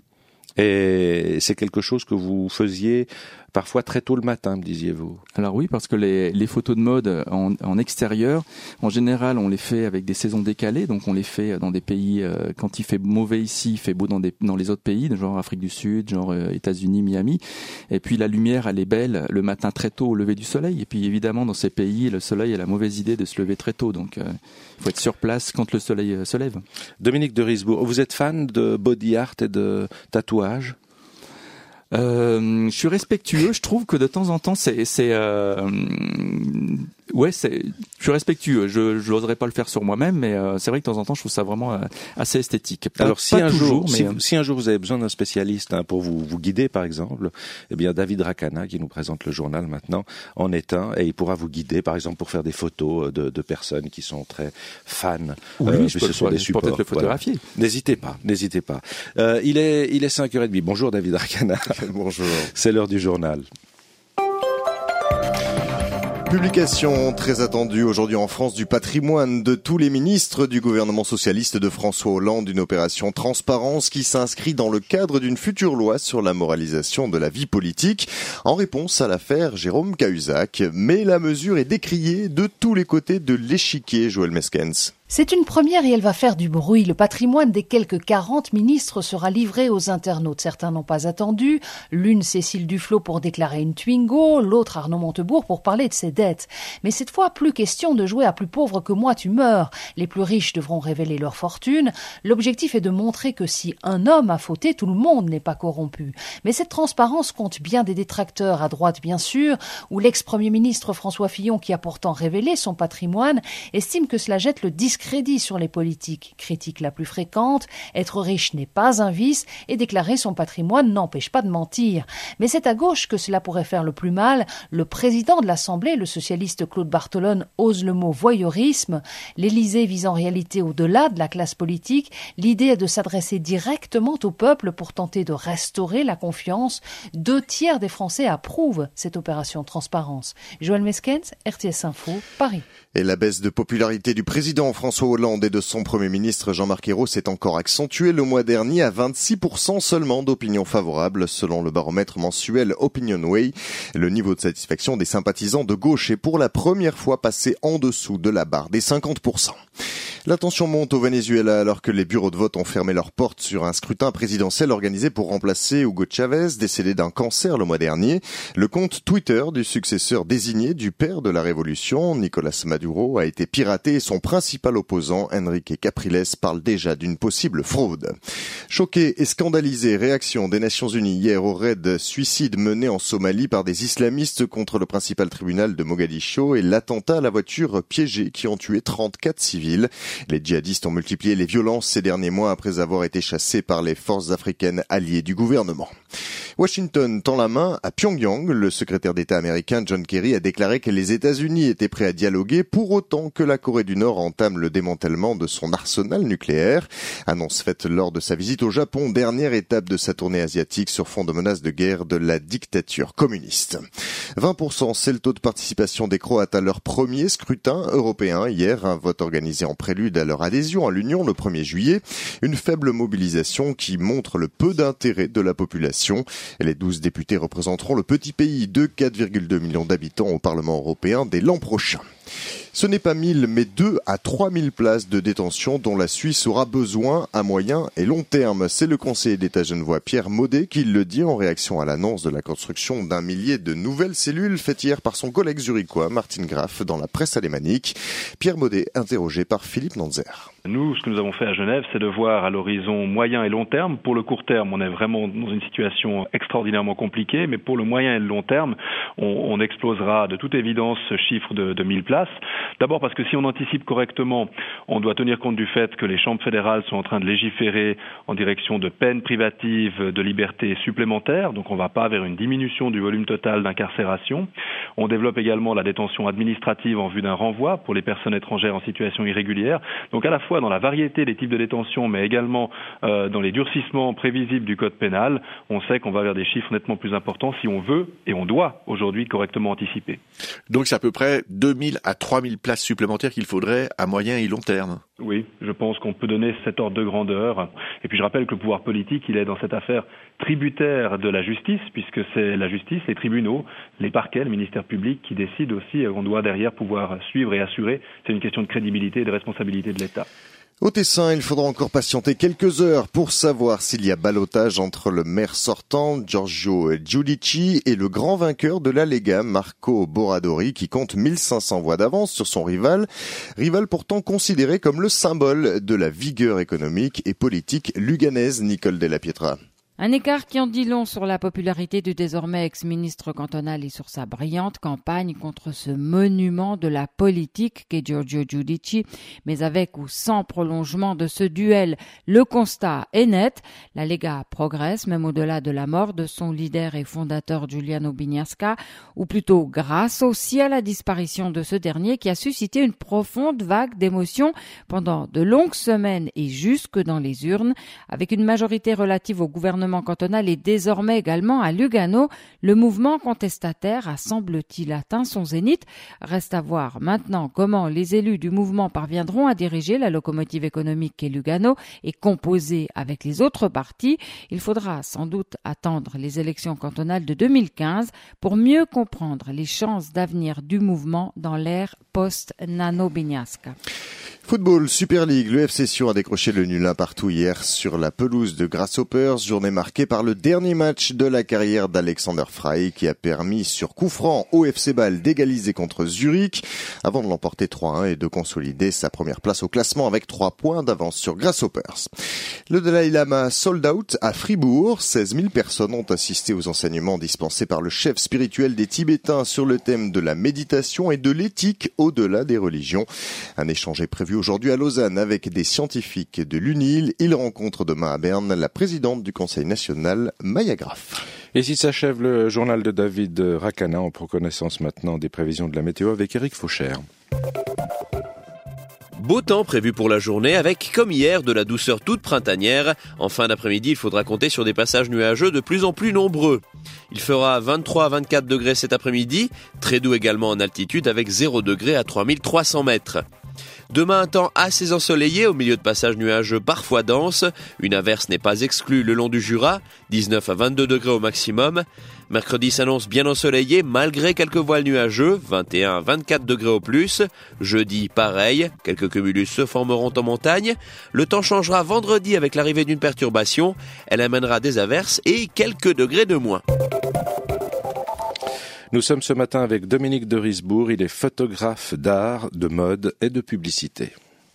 Et c'est quelque chose que vous faisiez parfois très tôt le matin, me disiez-vous? Alors oui, parce que les, les photos de mode en, en extérieur, en général, on les fait avec des saisons décalées, donc on les fait dans des pays, euh, quand il fait mauvais ici, il fait beau dans, des, dans les autres pays, genre Afrique du Sud, genre euh, États-Unis, Miami. Et puis la lumière, elle est belle le matin très tôt au lever du soleil. Et puis évidemment, dans ces pays, le soleil a la mauvaise idée de se lever très tôt, donc il euh, faut être sur place quand le soleil euh, se lève. Dominique de Risbourg, vous êtes fan de body art et de tatouage? Euh, je suis respectueux. Je trouve que de temps en temps, c'est, c'est, euh, ouais, c'est, je suis respectueux. Je, je n'oserais pas le faire sur moi-même, mais euh, c'est vrai que de temps en temps, je trouve ça vraiment euh, assez esthétique. Pas, Alors, si pas un toujours, jour, mais si, euh... si un jour vous avez besoin d'un spécialiste hein, pour vous, vous guider, par exemple, eh bien, David Rakana, qui nous présente le journal maintenant, en est un, et il pourra vous guider, par exemple, pour faire des photos de, de personnes qui sont très fans. Oui, euh, je peux, ce sont le, des je supports. peux peut-être le photographier. Voilà. N'hésitez pas, n'hésitez pas. Euh, il est, il est cinq heures trente. Bonjour, David Rakana. Bonjour. C'est l'heure du journal. Publication très attendue aujourd'hui en France du patrimoine de tous les ministres du gouvernement socialiste de François Hollande, une opération transparence qui s'inscrit dans le cadre d'une future loi sur la moralisation de la vie politique en réponse à l'affaire Jérôme Cahuzac. Mais la mesure est décriée de tous les côtés de l'échiquier, Joël Meskens. C'est une première et elle va faire du bruit. Le patrimoine des quelques quarante ministres sera livré aux internautes. Certains n'ont pas attendu. L'une, Cécile Duflot, pour déclarer une Twingo. L'autre, Arnaud Montebourg, pour parler de ses dettes. Mais cette fois, plus question de jouer à plus pauvre que moi, tu meurs. Les plus riches devront révéler leur fortune. L'objectif est de montrer que si un homme a fauté, tout le monde n'est pas corrompu. Mais cette transparence compte bien des détracteurs, à droite bien sûr, où l'ex-premier ministre François Fillon, qui a pourtant révélé son patrimoine, estime que cela jette le discrédit crédit sur les politiques. Critique la plus fréquente, être riche n'est pas un vice et déclarer son patrimoine n'empêche pas de mentir. Mais c'est à gauche que cela pourrait faire le plus mal. Le président de l'Assemblée, le socialiste Claude Barthelone, ose le mot voyeurisme. L'Élysée vise en réalité au-delà de la classe politique. L'idée est de s'adresser directement au peuple pour tenter de restaurer la confiance. Deux tiers des Français approuvent cette opération transparence. Joël Meskens, R T S Info, Paris. Et la baisse de popularité du président François Hollande et de son Premier ministre Jean-Marc Ayrault s'est encore accentuée le mois dernier à vingt-six pour cent seulement d'opinion favorable selon le baromètre mensuel Opinionway. Le niveau de satisfaction des sympathisants de gauche est pour la première fois passé en dessous de la barre des cinquante pour cent. La tension monte au Venezuela alors que les bureaux de vote ont fermé leurs portes sur un scrutin présidentiel organisé pour remplacer Hugo Chavez, décédé d'un cancer le mois dernier. Le compte Twitter du successeur désigné du père de la révolution, Nicolas Maduro, a été piraté et son principal opposant, Enrique Capriles, parle déjà d'une possible fraude. Choqué et scandalisé, réaction des Nations Unies hier au raid suicide mené en Somalie par des islamistes contre le principal tribunal de Mogadiscio et l'attentat à la voiture piégée qui ont tué trente-quatre civils. Les djihadistes ont multiplié les violences ces derniers mois après avoir été chassés par les forces africaines alliées du gouvernement. Washington tend la main à Pyongyang. Le secrétaire d'État américain John Kerry a déclaré que les États-Unis étaient prêts à dialoguer pour autant que la Corée du Nord entame le démantèlement de son arsenal nucléaire. Annonce faite lors de sa visite au Japon, dernière étape de sa tournée asiatique sur fond de menaces de guerre de la dictature communiste. vingt pour cent, c'est le taux de participation des Croates à leur premier scrutin européen hier, un vote organisé en prélude à leur adhésion à l'Union le premier juillet. Une faible mobilisation qui montre le peu d'intérêt de la population. Les douze députés représenteront le petit pays de quatre virgule deux millions d'habitants au Parlement européen dès l'an prochain. Ce n'est pas mille, mais deux à trois mille places de détention dont la Suisse aura besoin à moyen et long terme. C'est le conseiller d'État genevois Pierre Maudet qui le dit en réaction à l'annonce de la construction d'un millier de nouvelles cellules faite hier par son collègue zurichois Martin Graf dans la presse alémanique. Pierre Maudet, interrogé par Philippe Nanzer. Nous, ce que nous avons fait à Genève, c'est de voir à l'horizon moyen et long terme. Pour le court terme, on est vraiment dans une situation extraordinairement compliquée, mais pour le moyen et le long terme, on, on explosera de toute évidence ce chiffre de, de mille places. D'abord parce que si on anticipe correctement, on doit tenir compte du fait que les chambres fédérales sont en train de légiférer en direction de peines privatives de liberté supplémentaires, donc on ne va pas vers une diminution du volume total d'incarcération. On développe également la détention administrative en vue d'un renvoi pour les personnes étrangères en situation irrégulière. Donc à la fois dans la variété des types de détention, mais également euh, dans les durcissements prévisibles du code pénal, on sait qu'on va vers des chiffres nettement plus importants si on veut et on doit aujourd'hui aujourd'hui correctement anticipées. Donc c'est à peu près deux mille à trois mille places supplémentaires qu'il faudrait à moyen et long terme. Oui, je pense qu'on peut donner cet ordre de grandeur. Et puis je rappelle que le pouvoir politique, il est dans cette affaire tributaire de la justice, puisque c'est la justice, les tribunaux, les parquets, le ministère public qui décident aussi. On doit derrière pouvoir suivre et assurer. C'est une question de crédibilité et de responsabilité de l'État. Au Tessin, il faudra encore patienter quelques heures pour savoir s'il y a ballottage entre le maire sortant, Giorgio Giudici, et le grand vainqueur de la Lega, Marco Boradori, qui compte mille cinq cents voix d'avance sur son rival. Rival pourtant considéré comme le symbole de la vigueur économique et politique luganaise, Nicole Della Pietra. Un écart qui en dit long sur la popularité du désormais ex-ministre cantonal et sur sa brillante campagne contre ce monument de la politique qu'est Giorgio Giudici. Mais avec ou sans prolongement de ce duel, le constat est net. La Lega progresse, même au-delà de la mort de son leader et fondateur Giuliano Bignasca, ou plutôt grâce aussi à la disparition de ce dernier qui a suscité une profonde vague d'émotions pendant de longues semaines et jusque dans les urnes. Avec une majorité relative au gouvernement cantonal et désormais également à Lugano, le mouvement contestataire a semble-t-il atteint son zénith. Reste à voir maintenant comment les élus du mouvement parviendront à diriger la locomotive économique qu'est Lugano et composer avec les autres partis. Il faudra sans doute attendre les élections cantonales de deux mille quinze pour mieux comprendre les chances d'avenir du mouvement dans l'ère post-Nano Bignasca. Football, Super League, le F C Sion a décroché le nul un partout hier sur la pelouse de Grasshoppers, journée marquée par le dernier match de la carrière d'Alexander Frey qui a permis sur coup franc au F C Bâle d'égaliser contre Zurich avant de l'emporter trois un et de consolider sa première place au classement avec trois points d'avance sur Grasshoppers. Le Dalai Lama sold out à Fribourg, seize mille personnes ont assisté aux enseignements dispensés par le chef spirituel des Tibétains sur le thème de la méditation et de l'éthique au-delà des religions. Un échange est prévu aujourd'hui à Lausanne avec des scientifiques de l'U N I L. Il rencontre demain à Berne la présidente du Conseil national, Maya Graff. Et si s'achève le journal de David Rakana, on prend connaissance maintenant des prévisions de la météo avec Eric Faucher. Beau temps prévu pour la journée avec, comme hier, de la douceur toute printanière. En fin d'après-midi, il faudra compter sur des passages nuageux de plus en plus nombreux. Il fera vingt-trois à vingt-quatre degrés cet après-midi, très doux également en altitude avec zéro degré à trois mille trois cents mètres. Demain, un temps assez ensoleillé au milieu de passages nuageux parfois denses. Une averse n'est pas exclue le long du Jura, dix-neuf à vingt-deux degrés au maximum. Mercredi s'annonce bien ensoleillé malgré quelques voiles nuageux, vingt et un à vingt-quatre degrés au plus. Jeudi, pareil, quelques cumulus se formeront en montagne. Le temps changera vendredi avec l'arrivée d'une perturbation. Elle amènera des averses et quelques degrés de moins. Nous sommes ce matin avec Dominique de Risbourg, il est photographe d'art, de mode et de publicité.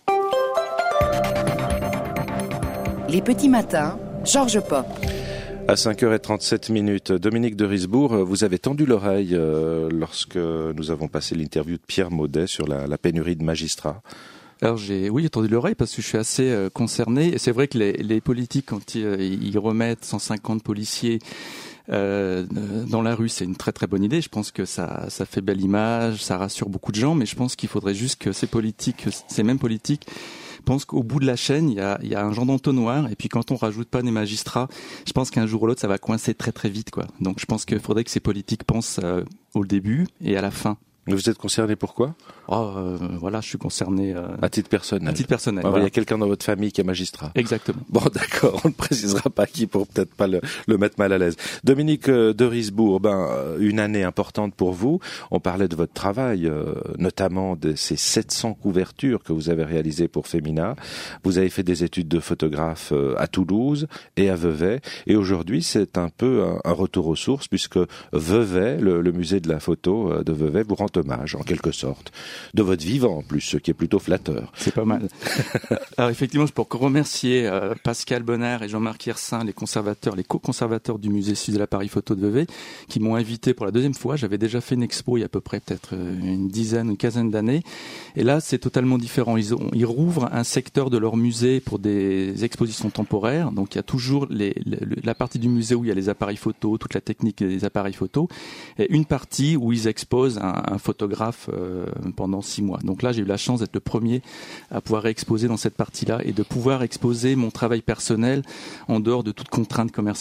Les petits matins, Georges Pop. À cinq heures trente-sept minutes, Dominique de Risbourg, vous avez tendu l'oreille euh, lorsque nous avons passé l'interview de Pierre Maudet sur la, la pénurie de magistrats. Alors j'ai oui tendu l'oreille parce que je suis assez euh, concerné et c'est vrai que les, les politiques quand ils, ils remettent cent cinquante policiers Euh, dans la rue, c'est une très très bonne idée. Je pense que ça, ça fait belle image, ça rassure beaucoup de gens, mais je pense qu'il faudrait juste que ces politiques, ces mêmes politiques, pensent qu'au bout de la chaîne, il y a, il y a un genre d'entonnoir, et puis quand on rajoute pas des magistrats, je pense qu'un jour ou l'autre, ça va coincer très très vite, quoi. Donc je pense qu'il faudrait que ces politiques pensent euh, au début et à la fin. Vous êtes concerné pourquoi ? Oh, euh, voilà, je suis concerné euh, à titre personnel. À titre personnel. Ah, voilà. Il y a quelqu'un dans votre famille qui est magistrat. Exactement. Bon, d'accord, on ne précisera pas qui pour peut-être pas le, le mettre mal à l'aise. Dominique de Risbourg, ben une année importante pour vous. On parlait de votre travail, euh, notamment de ces sept cents couvertures que vous avez réalisées pour Femina. Vous avez fait des études de photographe euh, à Toulouse et à Vevey, et aujourd'hui c'est un peu un, un retour aux sources puisque Vevey, le, le musée de la photo euh, de Vevey, vous rend hommage en quelque sorte de votre vivant en plus, ce qui est plutôt flatteur. C'est pas mal. Alors effectivement, je peux encore remercier euh, Pascal Bonnard et Jean-Marc Yersin, les conservateurs, les co-conservateurs du musée suisse de l'appareil photo de Vevey, qui m'ont invité pour la deuxième fois. J'avais déjà fait une expo il y a à peu près peut-être une dizaine, une quinzaine d'années, et là c'est totalement différent. Ils, ont, ils rouvrent un secteur de leur musée pour des expositions temporaires. Donc il y a toujours les, les, la partie du musée où il y a les appareils photo, toute la technique des appareils photo, et une partie où ils exposent un, un photographe euh, pendant six mois. Donc là, j'ai eu la chance d'être le premier à pouvoir exposer dans cette partie-là et de pouvoir exposer mon travail personnel en dehors de toute contrainte commerciale.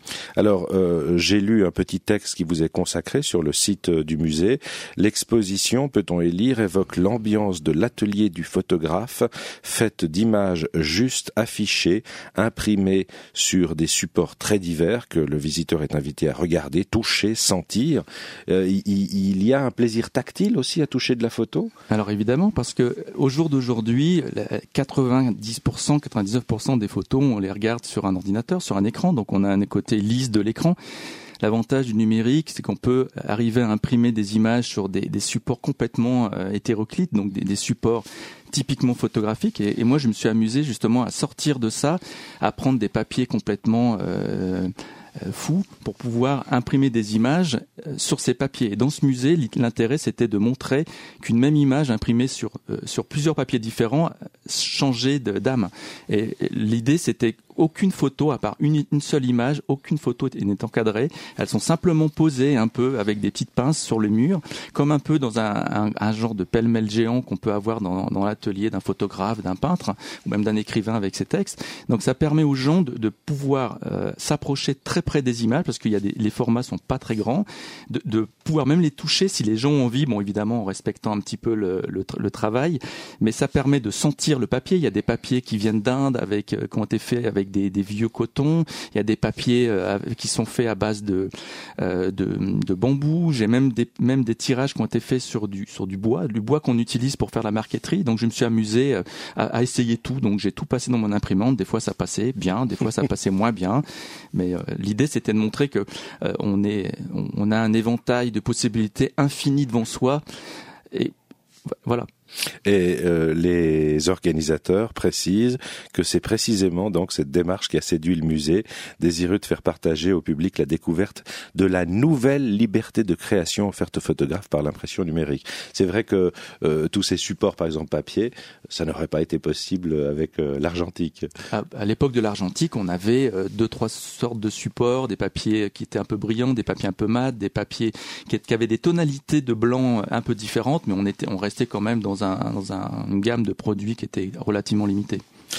Alors, euh, j'ai lu un petit texte qui vous est consacré sur le site du musée. L'exposition, peut-on y lire, évoque l'ambiance de l'atelier du photographe, faite d'images juste affichées, imprimées sur des supports très divers que le visiteur est invité à regarder, toucher, sentir. Euh, il, il y a un plaisir tactile aussi à toucher de la photo ? Alors évidemment, parce que au jour d'aujourd'hui, quatre-vingt-dix pour cent, quatre-vingt-dix-neuf pour cent des photos, on les regarde sur un ordinateur, sur un écran, donc on a un côté lisse de l'écran. L'avantage du numérique, c'est qu'on peut arriver à imprimer des images sur des, des supports complètement euh, hétéroclites, donc des, des supports typiquement photographiques. Et, et moi, je me suis amusé justement à sortir de ça, à prendre des papiers complètement euh, fou pour pouvoir imprimer des images sur ces papiers. Et dans ce musée, l'intérêt, c'était de montrer qu'une même image imprimée sur euh, sur plusieurs papiers différents changeait de, d'âme. Et l'idée, c'était aucune photo, à part une, une seule image, aucune photo n'est encadrée. Elles sont simplement posées un peu avec des petites pinces sur le mur, comme un peu dans un, un, un genre de pêle-mêle géant qu'on peut avoir dans, dans l'atelier d'un photographe, d'un peintre, ou même d'un écrivain avec ses textes. Donc ça permet aux gens de, de pouvoir euh, s'approcher très près des images, parce qu'il y a des, les formats sont pas très grands, de, de pouvoir même les toucher si les gens ont envie, bon évidemment en respectant un petit peu le, le, le travail, mais ça permet de sentir le papier. Il y a des papiers qui viennent d'Inde, avec euh, qui ont été faits avec Des, des vieux cotons, il y a des papiers euh, qui sont faits à base de, euh, de, de bambou, j'ai même des, même des tirages qui ont été faits sur du, sur du bois, du bois qu'on utilise pour faire la marqueterie, donc je me suis amusé euh, à, à essayer tout, donc j'ai tout passé dans mon imprimante, des fois ça passait bien, des fois ça passait moins bien, mais euh, l'idée c'était de montrer que euh, on, est, on, on a un éventail de possibilités infinies devant soi, et voilà. Et euh, les organisateurs précisent que c'est précisément donc cette démarche qui a séduit le musée, désireux de faire partager au public la découverte de la nouvelle liberté de création offerte aux photographes par l'impression numérique. C'est vrai que euh, tous ces supports, par exemple papier, ça n'aurait pas été possible avec euh, l'argentique. À, à l'époque de l'argentique, on avait euh, deux, trois sortes de supports, des papiers qui étaient un peu brillants, des papiers un peu mat, des papiers qui, qui avaient des tonalités de blanc un peu différentes, mais on était, on restait quand même dans Un, dans un, une gamme de produits qui était relativement limitée.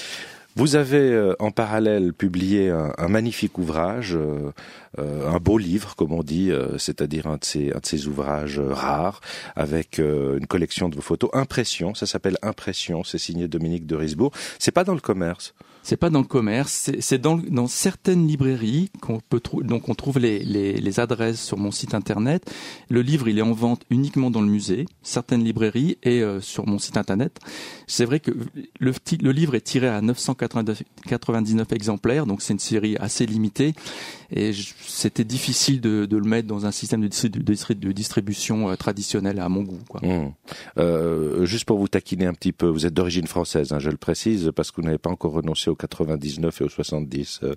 Vous avez euh, en parallèle publié un, un magnifique ouvrage, euh, euh, un beau livre, comme on dit, euh, c'est-à-dire un de ces, un de ces ouvrages euh, rares, avec euh, une collection de vos photos. Impression, ça s'appelle Impression, c'est signé Dominique de Risbourg. C'est pas dans le commerce. C'est pas dans le commerce, c'est, c'est dans, dans certaines librairies qu'on peut trouver. Donc on trouve les, les, les adresses sur mon site internet. Le livre, il est en vente uniquement dans le musée, certaines librairies et euh, sur mon site internet. C'est vrai que le, le livre est tiré à neuf cent quatre-vingt-dix-neuf exemplaires, donc c'est une série assez limitée. Et je, c'était difficile de, de le mettre dans un système de, distribu- de distribution euh, traditionnel à mon goût, quoi. Mmh. Euh, juste pour vous taquiner un petit peu, vous êtes d'origine française, hein, je le précise, parce que vous n'avez pas encore renoncé au quatre-vingt-dix-neuf et au soixante-dix, euh,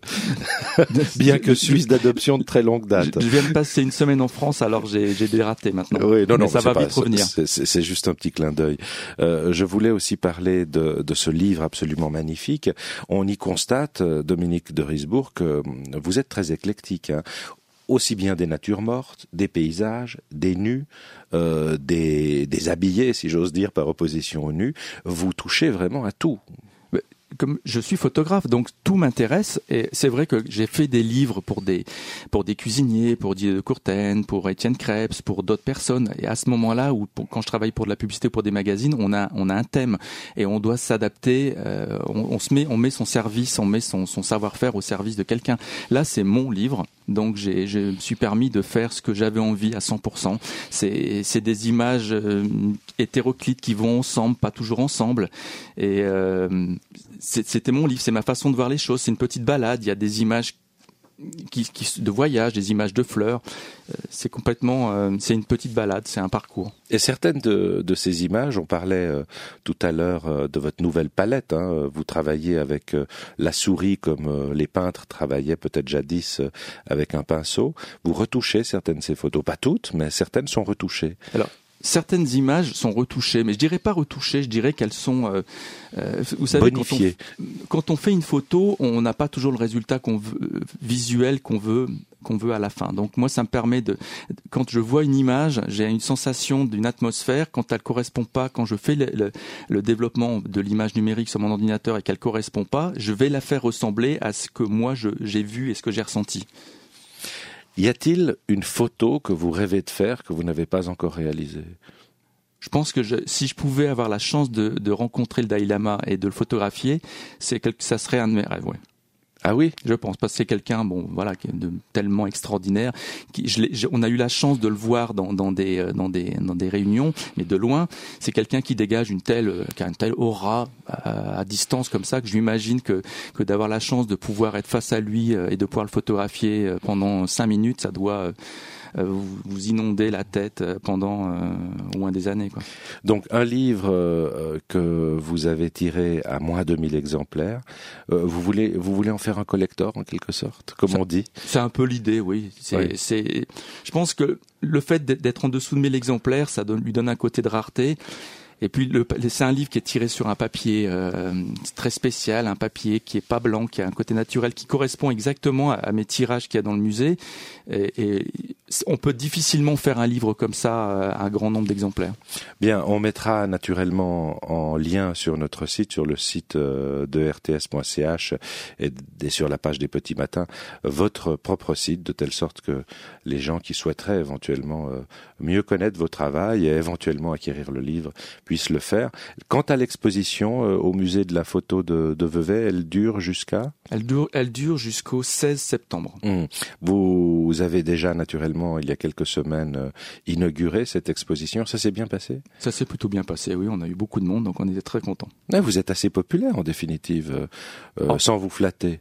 bien que suisse d'adoption de très longue date. Je, je viens de passer une semaine en France, alors j'ai, j'ai dératé maintenant. Oui, non, non, mais ça va pas, vite revenir. C'est, c'est, c'est juste un petit clin d'œil. Euh, je voulais aussi parler de, de ce livre absolument magnifique. On y constate, Dominique de Risbourg, que vous êtes très éclectique, hein. Aussi bien des natures mortes, des paysages, des nus, euh, des, des habillés, si j'ose dire, par opposition aux nus. Vous touchez vraiment à tout. Comme je suis photographe, donc tout m'intéresse, et c'est vrai que j'ai fait des livres pour des pour des cuisiniers, pour Didier de Courtène, pour Étienne Krebs, pour d'autres personnes. Et à ce moment-là, où pour, quand je travaille pour de la publicité, pour des magazines, on a on a un thème et on doit s'adapter. Euh, on, on se met on met son service, on met son son savoir-faire au service de quelqu'un. Là, c'est mon livre, donc j'ai je me suis permis de faire ce que j'avais envie à cent pour cent. C'est c'est des images euh, hétéroclites qui vont ensemble, pas toujours ensemble, et euh, c'était mon livre, c'est ma façon de voir les choses. C'est une petite balade, il y a des images qui, qui, de voyage, des images de fleurs. C'est complètement, euh, c'est une petite balade, c'est un parcours. Et certaines de, de ces images, on parlait euh, tout à l'heure euh, de votre nouvelle palette. Hein, vous travaillez avec euh, la souris comme euh, les peintres travaillaient peut-être jadis euh, avec un pinceau. Vous retouchez certaines de ces photos, pas toutes, mais certaines sont retouchées. Alors, certaines images sont retouchées, mais je dirais pas retouchées, je dirais qu'elles sont, euh, euh, vous savez, quand on, quand on fait une photo, on n'a pas toujours le résultat qu'on veut, visuel qu'on veut, qu'on veut à la fin. Donc moi, ça me permet de, quand je vois une image, j'ai une sensation d'une atmosphère. Quand elle correspond pas, quand je fais le, le, le développement de l'image numérique sur mon ordinateur et qu'elle correspond pas, je vais la faire ressembler à ce que moi je, j'ai vu et ce que j'ai ressenti. Y a-t-il une photo que vous rêvez de faire que vous n'avez pas encore réalisée ? Je pense que je, si je pouvais avoir la chance de, de rencontrer le Dalai Lama et de le photographier, c'est que ça serait un de mes rêves, ouais. Ah oui, je pense, parce que c'est quelqu'un, bon, voilà, qui est de, tellement extraordinaire. Qui, je je, on a eu la chance de le voir dans, dans des, dans des, dans des réunions, mais de loin, c'est quelqu'un qui dégage une telle, qui a une telle aura à, à distance comme ça que je m'imagine que, que d'avoir la chance de pouvoir être face à lui et de pouvoir le photographier pendant cinq minutes, ça doit vous, vous inonder la tête pendant euh, au moins des années, quoi. Donc un livre euh, que vous avez tiré à moins de mille exemplaires, euh, vous voulez vous voulez en faire un collector en quelque sorte, comme ça, on dit. C'est un peu l'idée, oui. C'est, oui. c'est, je pense que le fait d'être en dessous de mille exemplaires, ça donne, lui donne un côté de rareté. Et puis le, c'est un livre qui est tiré sur un papier euh, très spécial, un papier qui est pas blanc, qui a un côté naturel, qui correspond exactement à, à mes tirages qu'il y a dans le musée. Et, et on peut difficilement faire un livre comme ça à un grand nombre d'exemplaires. Bien, on mettra naturellement en lien sur notre site, sur le site de r t s point c h et, et sur la page des Petits Matins, votre propre site, de telle sorte que les gens qui souhaiteraient éventuellement euh, mieux connaître vos travail et éventuellement acquérir le livre puissent le faire. Quant à l'exposition euh, au musée de la photo de, de Vevey, elle dure jusqu'à Elle dure, elle dure jusqu'au seize septembre. Mmh. Vous avez déjà naturellement, il y a quelques semaines, euh, inauguré cette exposition. Ça s'est bien passé ? Ça s'est plutôt bien passé, oui. On a eu beaucoup de monde, donc on était très contents. Ah, vous êtes assez populaire en définitive, euh, euh, oh. sans vous flatter.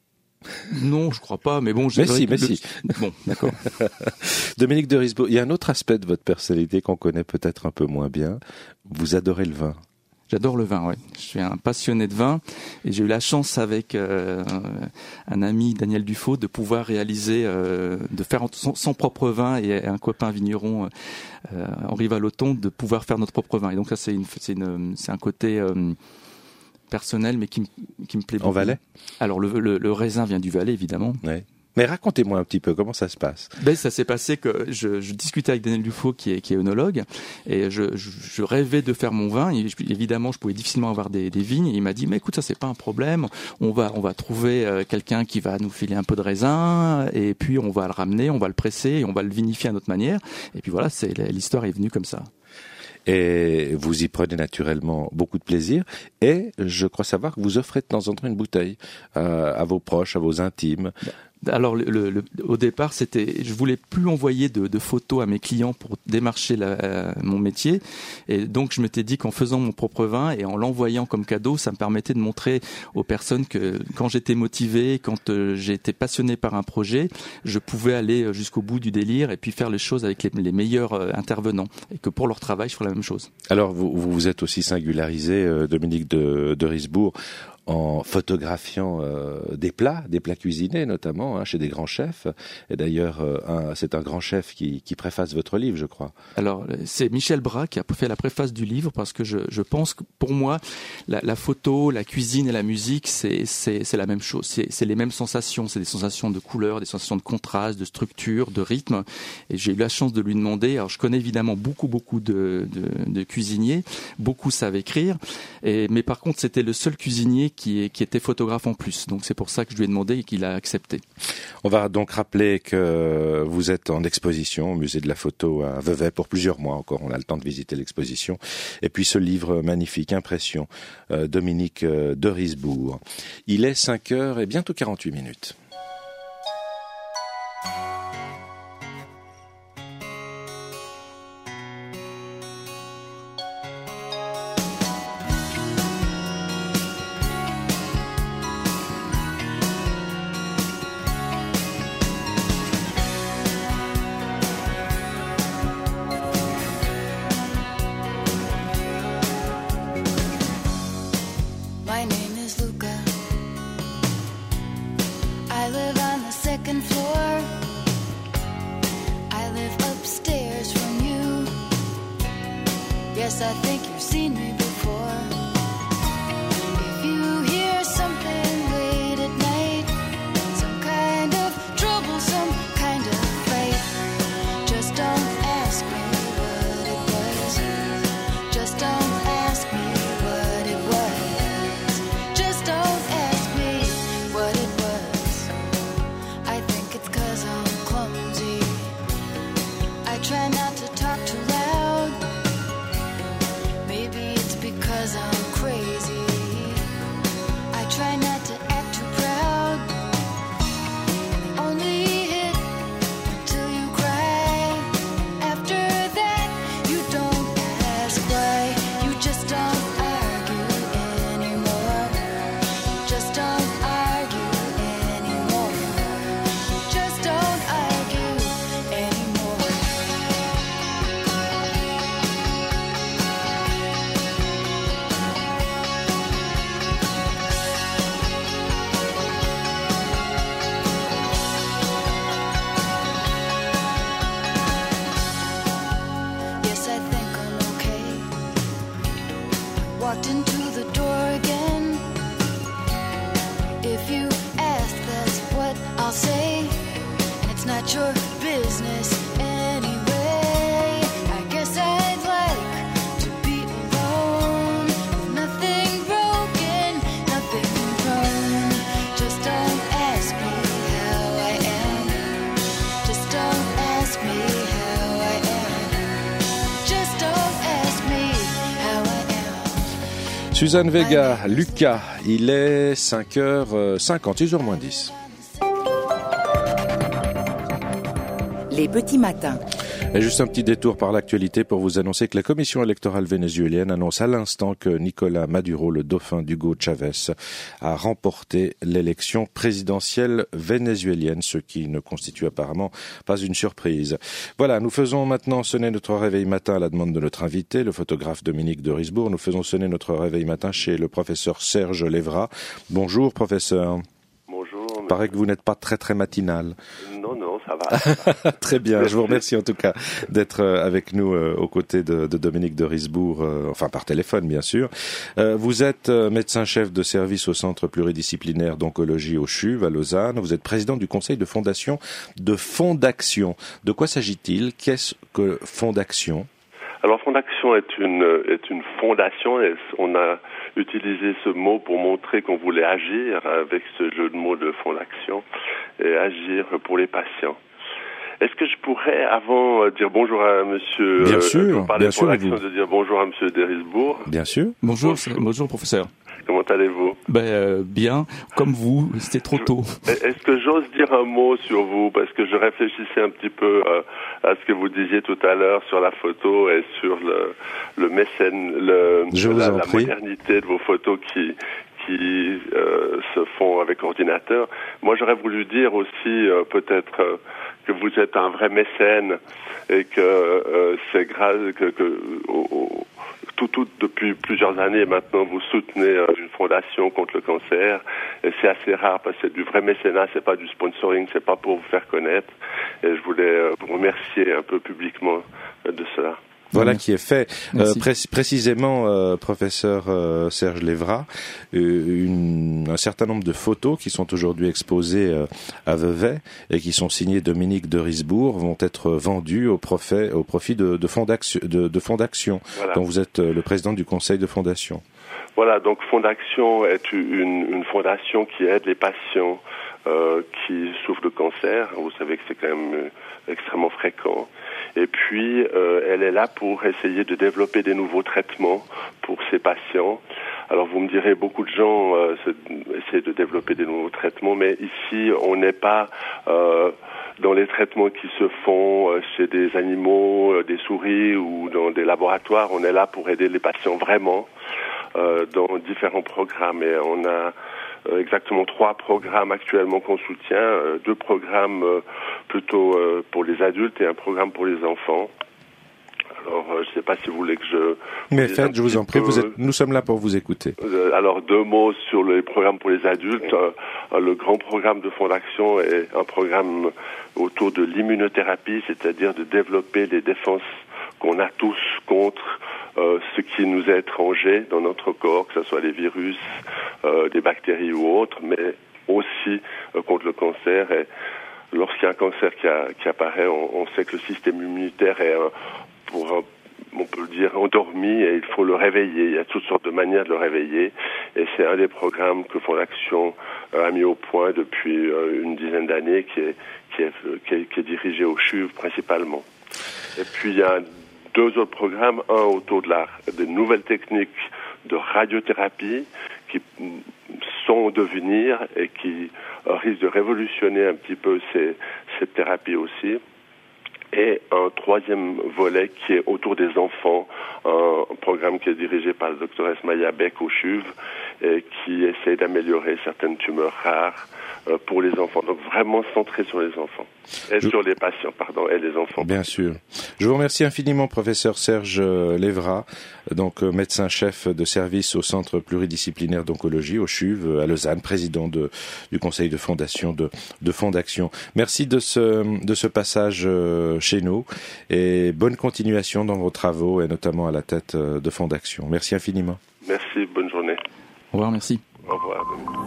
Non, je crois pas, mais bon... Mais si, mais le... si. Bon, d'accord. Dominique de Risbourg, il y a un autre aspect de votre personnalité qu'on connaît peut-être un peu moins bien. Vous adorez le vin. J'adore le vin, oui. Je suis un passionné de vin et j'ai eu la chance avec euh, un ami, Daniel Dufaux, de pouvoir réaliser, euh, de faire son, son propre vin et un copain vigneron, euh, Henri Valoton, de pouvoir faire notre propre vin. Et donc ça, c'est, une, c'est, une, c'est un côté... Euh, personnel, mais qui, qui me plaît beaucoup. En Valais ? Alors, le, le, le raisin vient du Valais, évidemment. Ouais. Mais racontez-moi un petit peu, comment ça se passe ? Ben, ça s'est passé que je, je discutais avec Daniel Dufaux, qui est, qui est œnologue, et je, je, je rêvais de faire mon vin. Et je, évidemment, je pouvais difficilement avoir des, des vignes. Et il m'a dit, mais écoute, ça, c'est pas un problème. On va, on va trouver euh, quelqu'un qui va nous filer un peu de raisin, et puis on va le ramener, on va le presser, et on va le vinifier à notre manière. Et puis voilà, c'est, l'histoire est venue comme ça. Et vous y prenez naturellement beaucoup de plaisir. Et je crois savoir que vous offrez de temps en temps une bouteille euh, à vos proches, à vos intimes. Alors, le, le, le, au départ, c'était, je voulais plus envoyer de, de photos à mes clients pour démarcher la, euh, mon métier. Et donc, je m'étais dit qu'en faisant mon propre vin et en l'envoyant comme cadeau, ça me permettait de montrer aux personnes que quand j'étais motivé, quand euh, j'étais passionné par un projet, je pouvais aller jusqu'au bout du délire et puis faire les choses avec les, les meilleurs euh, intervenants. Et que pour leur travail, je ferais la même chose. Alors, vous vous êtes aussi singularisé, euh, Dominique de, de Risbourg, en photographiant euh, des plats, des plats cuisinés notamment, hein, chez des grands chefs. Et d'ailleurs, euh, un, c'est un grand chef qui, qui préface votre livre, je crois. Alors, c'est Michel Bras qui a fait la préface du livre, parce que je, je pense que pour moi, la, la photo, la cuisine et la musique, c'est, c'est, c'est la même chose. C'est, c'est les mêmes sensations. C'est des sensations de couleur, des sensations de contraste, de structure, de rythme. Et j'ai eu la chance de lui demander. Alors, je connais évidemment beaucoup, beaucoup de, de, de cuisiniers. Beaucoup savent écrire. Et, mais par contre, c'était le seul cuisinier Qui, est, qui était photographe en plus. Donc c'est pour ça que je lui ai demandé et qu'il a accepté. On va donc rappeler que vous êtes en exposition au musée de la photo à Vevey pour plusieurs mois encore. On a le temps de visiter l'exposition. Et puis ce livre magnifique, Impression, euh, Dominique de Risbourg. Il est cinq heures et bientôt quarante-huit minutes. Some kind of troublesome kind Suzanne Vega, Lucas, il est cinq heures cinquante, six heures moins dix. Les petits matins. Et juste un petit détour par l'actualité pour vous annoncer que la commission électorale vénézuélienne annonce à l'instant que Nicolás Maduro, le dauphin d'Hugo Chavez, a remporté l'élection présidentielle vénézuélienne, ce qui ne constitue apparemment pas une surprise. Voilà, nous faisons maintenant sonner notre réveil matin à la demande de notre invité, le photographe Dominique de Risbourg. Nous faisons sonner notre réveil matin chez le professeur Serge Lévra. Bonjour professeur. Bonjour. Il paraît que vous n'êtes pas très très matinal. Non, non, ça va. Ça va. Très bien, merci. Je vous remercie en tout cas d'être avec nous euh, aux côtés de, de Dominique de Risbourg, euh, enfin par téléphone bien sûr. Euh, vous êtes euh, médecin-chef de service au Centre pluridisciplinaire d'oncologie au CHUV à Lausanne. Vous êtes président du conseil de fondation de Fondaction. De quoi s'agit-il? Qu'est-ce que Fondaction? Alors Fondaction est une est une fondation et on a utilisé ce mot pour montrer qu'on voulait agir avec ce jeu de mots de Fondaction et agir pour les patients. Est-ce que je pourrais, avant dire bonjour à Monsieur, bien sûr, euh, parler bien de Fondaction, sûr, de dire bonjour à Monsieur de Risbourg? Bien sûr. Bonjour, bonjour, bonjour professeur. Comment allez-vous? Ben euh, bien, comme vous, c'était trop tôt. Est-ce que j'ose dire un mot sur vous? Parce que je réfléchissais un petit peu euh, à ce que vous disiez tout à l'heure sur la photo et sur le, le mécène, le, je vous la, en la prie. modernité de vos photos qui qui euh, se font avec ordinateur. Moi, j'aurais voulu dire aussi euh, peut-être euh, que vous êtes un vrai mécène et que euh, c'est grâce que, que au, au, tout, tout depuis plusieurs années maintenant vous soutenez euh, une fondation contre le cancer et c'est assez rare parce que c'est du vrai mécénat, c'est pas du sponsoring, c'est pas pour vous faire connaître et je voulais euh, vous remercier un peu publiquement euh, de cela. Voilà qui est fait. Euh, pré- précisément, euh, professeur euh, Serge Lévra, euh, une, un certain nombre de photos qui sont aujourd'hui exposées euh, à Vevey et qui sont signées Dominique de Risbourg vont être vendues au, profet, au profit de, de, Fondaction, de, de Fondaction, voilà. dont vous êtes euh, le président du conseil de Fondation. Voilà, donc Fondaction est une, une fondation qui aide les patients euh, qui souffrent de cancer. Vous savez que c'est quand même euh, extrêmement fréquent. Et puis, euh, elle est là pour essayer de développer des nouveaux traitements pour ces patients. Alors, vous me direz, beaucoup de gens euh, essaient de développer des nouveaux traitements, mais ici, on n'est pas euh, dans les traitements qui se font euh, chez des animaux, euh, des souris ou dans des laboratoires. On est là pour aider les patients vraiment euh, dans différents programmes. Et on a Euh, exactement trois programmes actuellement qu'on soutient, euh, deux programmes euh, plutôt euh, pour les adultes et un programme pour les enfants. Alors, euh, je ne sais pas si vous voulez que je... Mais faites, je vous en prie, vous êtes, nous sommes là pour vous écouter. Euh, alors, deux mots sur les programmes pour les adultes. Euh, le grand programme de Fondaction est un programme autour de l'immunothérapie, c'est-à-dire de développer les défenses qu'on a tous contre euh, ce qui nous est étranger dans notre corps, que ce soit les virus, euh, des bactéries ou autres, mais aussi euh, contre le cancer. Et lorsqu'il y a un cancer qui, a, qui apparaît, on, on sait que le système immunitaire est, un, pour un, on peut le dire, endormi et il faut le réveiller. Il y a toutes sortes de manières de le réveiller et c'est un des programmes que Fondaction euh, a mis au point depuis euh, une dizaine d'années qui est, qui est, qui est, qui est dirigé au CHUV principalement. Et puis il y a deux autres programmes, un autour de la, des nouvelles techniques de radiothérapie qui sont au devenir et qui euh, risquent de révolutionner un petit peu ces, cette thérapie aussi. Et un troisième volet qui est autour des enfants, un programme qui est dirigé par le doctoresse Maya Beck au CHUV et qui essaie d'améliorer certaines tumeurs rares euh, pour les enfants. Donc vraiment centré sur les enfants et Je... sur les patients, pardon, et les enfants. Bien sûr. Je vous remercie infiniment, professeur Serge Lévra, donc médecin-chef de service au Centre pluridisciplinaire d'oncologie au CHUV à Lausanne, président de, du conseil de fondation de, de Fondaction. Merci de ce, de ce passage euh, chez nous et bonne continuation dans vos travaux et notamment à la tête de Fondaction. Merci infiniment. Merci, bonne journée. Au revoir, merci. Au revoir.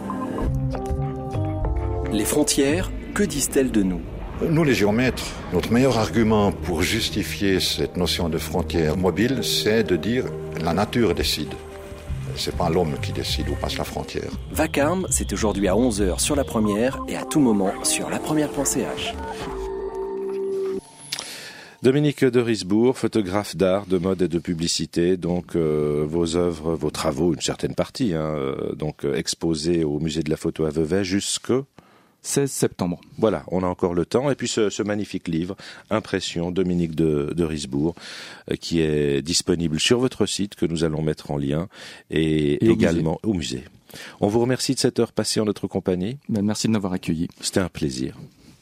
Les frontières, que disent-elles de nous ? Nous, les géomètres, notre meilleur argument pour justifier cette notion de frontière mobile, c'est de dire la nature décide. C'est pas l'homme qui décide où passe la frontière. Vacarme, c'est aujourd'hui à onze heures sur La Première et à tout moment sur la première point c h. Dominique de Risbourg, photographe d'art, de mode et de publicité, donc euh, vos œuvres, vos travaux, une certaine partie, hein, euh, donc euh, exposés au musée de la photo à Vevey jusqu'au seize septembre. Voilà, on a encore le temps. Et puis ce, ce magnifique livre, Impression, Dominique de, de Risbourg, euh, qui est disponible sur votre site, que nous allons mettre en lien, et, et également au musée. au musée. On vous remercie de cette heure passée en notre compagnie. Ben, merci de m'avoir accueilli. C'était un plaisir.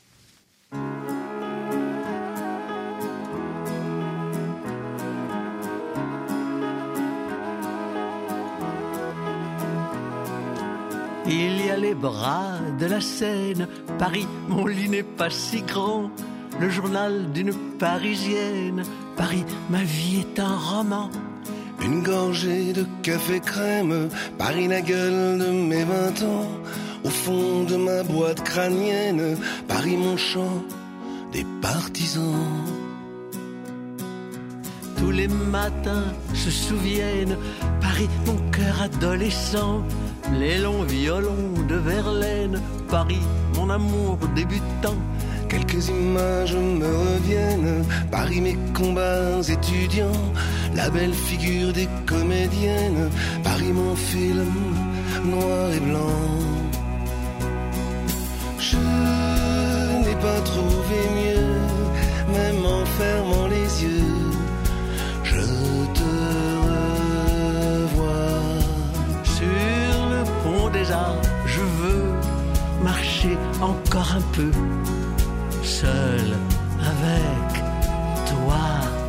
Il y a les bras de la Seine, Paris, mon lit n'est pas si grand. Le journal d'une Parisienne, Paris, ma vie est un roman. Une gorgée de café crème, Paris, la gueule de mes vingt ans. Au fond de ma boîte crânienne, Paris, mon chant des partisans. Tous les matins se souviennent, Paris, mon cœur adolescent. Les longs violons de Verlaine, Paris, mon amour débutant. Quelques images me reviennent, Paris, mes combats étudiants. La belle figure des comédiennes, Paris, mon film noir et blanc. Je n'ai pas trouvé mieux, même en fermant les yeux. Je te revois sur le pont des Arts. Je veux marcher encore un peu, seul avec toi.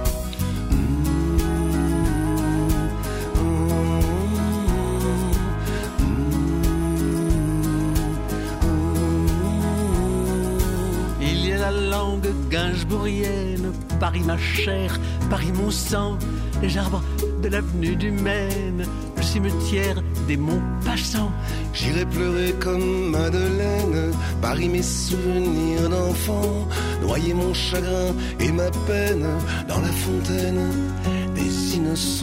Il y a la langue gainsbourgienne, Paris ma chair, Paris mon sang, les arbres de l'avenue du Maine, le cimetière des monts passants. J'irai pleurer comme Madeleine, Paris mes souvenirs d'enfant, noyer mon chagrin et ma peine dans la fontaine des innocents.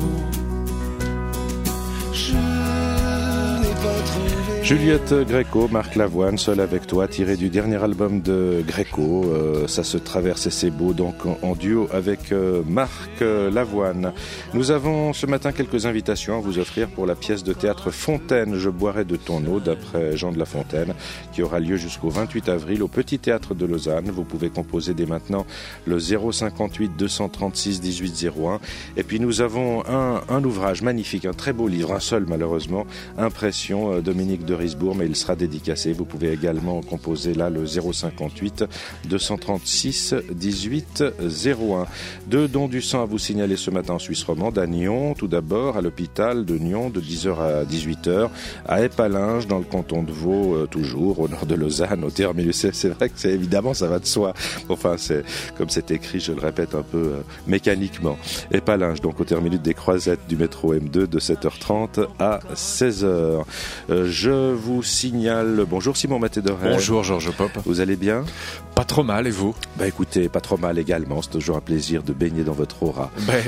Je n'ai pas trouvé... Juliette Gréco, Marc Lavoine, Seul avec toi, tiré du dernier album de Gréco. Euh, ça se traverse et c'est beau, donc en, en duo avec euh, Marc euh, Lavoine. Nous avons ce matin quelques invitations à vous offrir pour la pièce de théâtre Fontaine, Je boirai de ton eau, d'après Jean de La Fontaine, qui aura lieu jusqu'au vingt-huit avril au Petit Théâtre de Lausanne. Vous pouvez composer dès maintenant le zéro cinquante-huit deux cent trente-six dix-huit zéro un. Et puis nous avons un, un ouvrage magnifique, un très beau livre, un seul malheureusement, Impression, euh, Dominique de Risbourg, mais il sera dédicacé. Vous pouvez également composer là le zéro cinquante-huit deux cent trente-six dix-huit zéro un. Deux dons du sang à vous signaler ce matin en Suisse romande, à Nyon, tout d'abord, à l'hôpital de Nyon, de dix heures à dix-huit heures, à Épalinges, dans le canton de Vaud, euh, toujours, au nord de Lausanne, au terminus. C'est, c'est vrai que c'est évidemment, ça va de soi. Enfin, c'est, comme c'est écrit, je le répète un peu euh, mécaniquement. Épalinges, donc au terminus des Croisettes du métro M deux, de sept heures trente à seize heures. Euh, je vous signale... Bonjour Simon Maté-Dorel. Bonjour Georges Pop. Vous allez bien? Pas trop mal, et vous? Bah écoutez, pas trop mal également. C'est toujours un plaisir de baigner dans votre aura. Ben,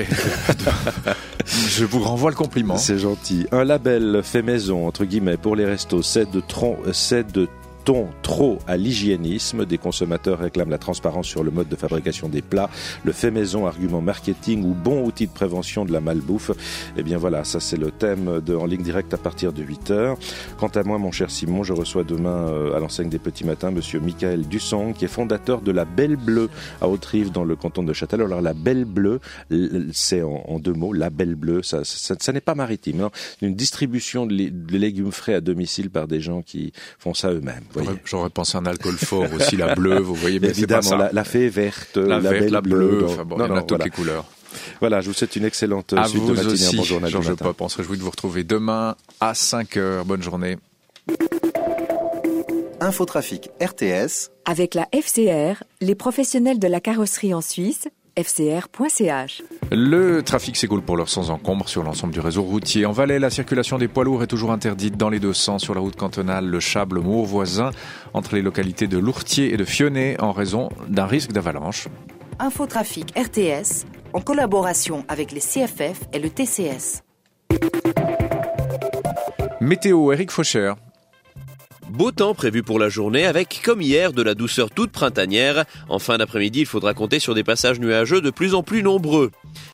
je vous renvoie le compliment. C'est gentil. Un label fait maison, entre guillemets, pour les restos, c'est de, tron... c'est de ton trop à l'hygiénisme. Des consommateurs réclament la transparence sur le mode de fabrication des plats, le fait maison, argument marketing ou bon outil de prévention de la malbouffe. Eh bien voilà, ça c'est le thème de En ligne directe à partir de huit heures. Quant à moi, mon cher Simon, je reçois demain euh, à l'enseigne des Petits Matins monsieur Michael Dussong, qui est fondateur de la Belle Bleue à Haute-Rive dans le canton de Châtel. Alors la Belle Bleue, c'est en, en deux mots, la Belle Bleue, ça, ça, ça n'est pas maritime, non. Une distribution de, de légumes frais à domicile par des gens qui font ça eux-mêmes. J'aurais, j'aurais pensé à un alcool fort aussi, la bleue, vous voyez, mais évidemment, c'est pas ça. La, la fée verte, la, la verte, belle la bleue, bleue, enfin bon, non, il y en a non, toutes voilà. les couleurs. Voilà, je vous souhaite une excellente à suite de matinée aussi, en bon journal Georges du matin. Pop, on se réjouit de vous retrouver demain à cinq heures. Bonne journée. Infotrafic R T S. Avec la F C R, les professionnels de la carrosserie en Suisse, f c r point c h. Le trafic s'écoule pour l'heure sans encombre sur l'ensemble du réseau routier. En Valais, la circulation des poids lourds est toujours interdite dans les deux sens sur la route cantonale Le Chable-Mour voisin entre les localités de Lourtier et de Fionnet en raison d'un risque d'avalanche. Infotrafic R T S en collaboration avec les C F F et le T C S. Météo, Eric Faucher. Beau temps prévu pour la journée avec, comme hier, de la douceur toute printanière. En fin d'après-midi, il faudra compter sur des passages nuageux de plus en plus nombreux.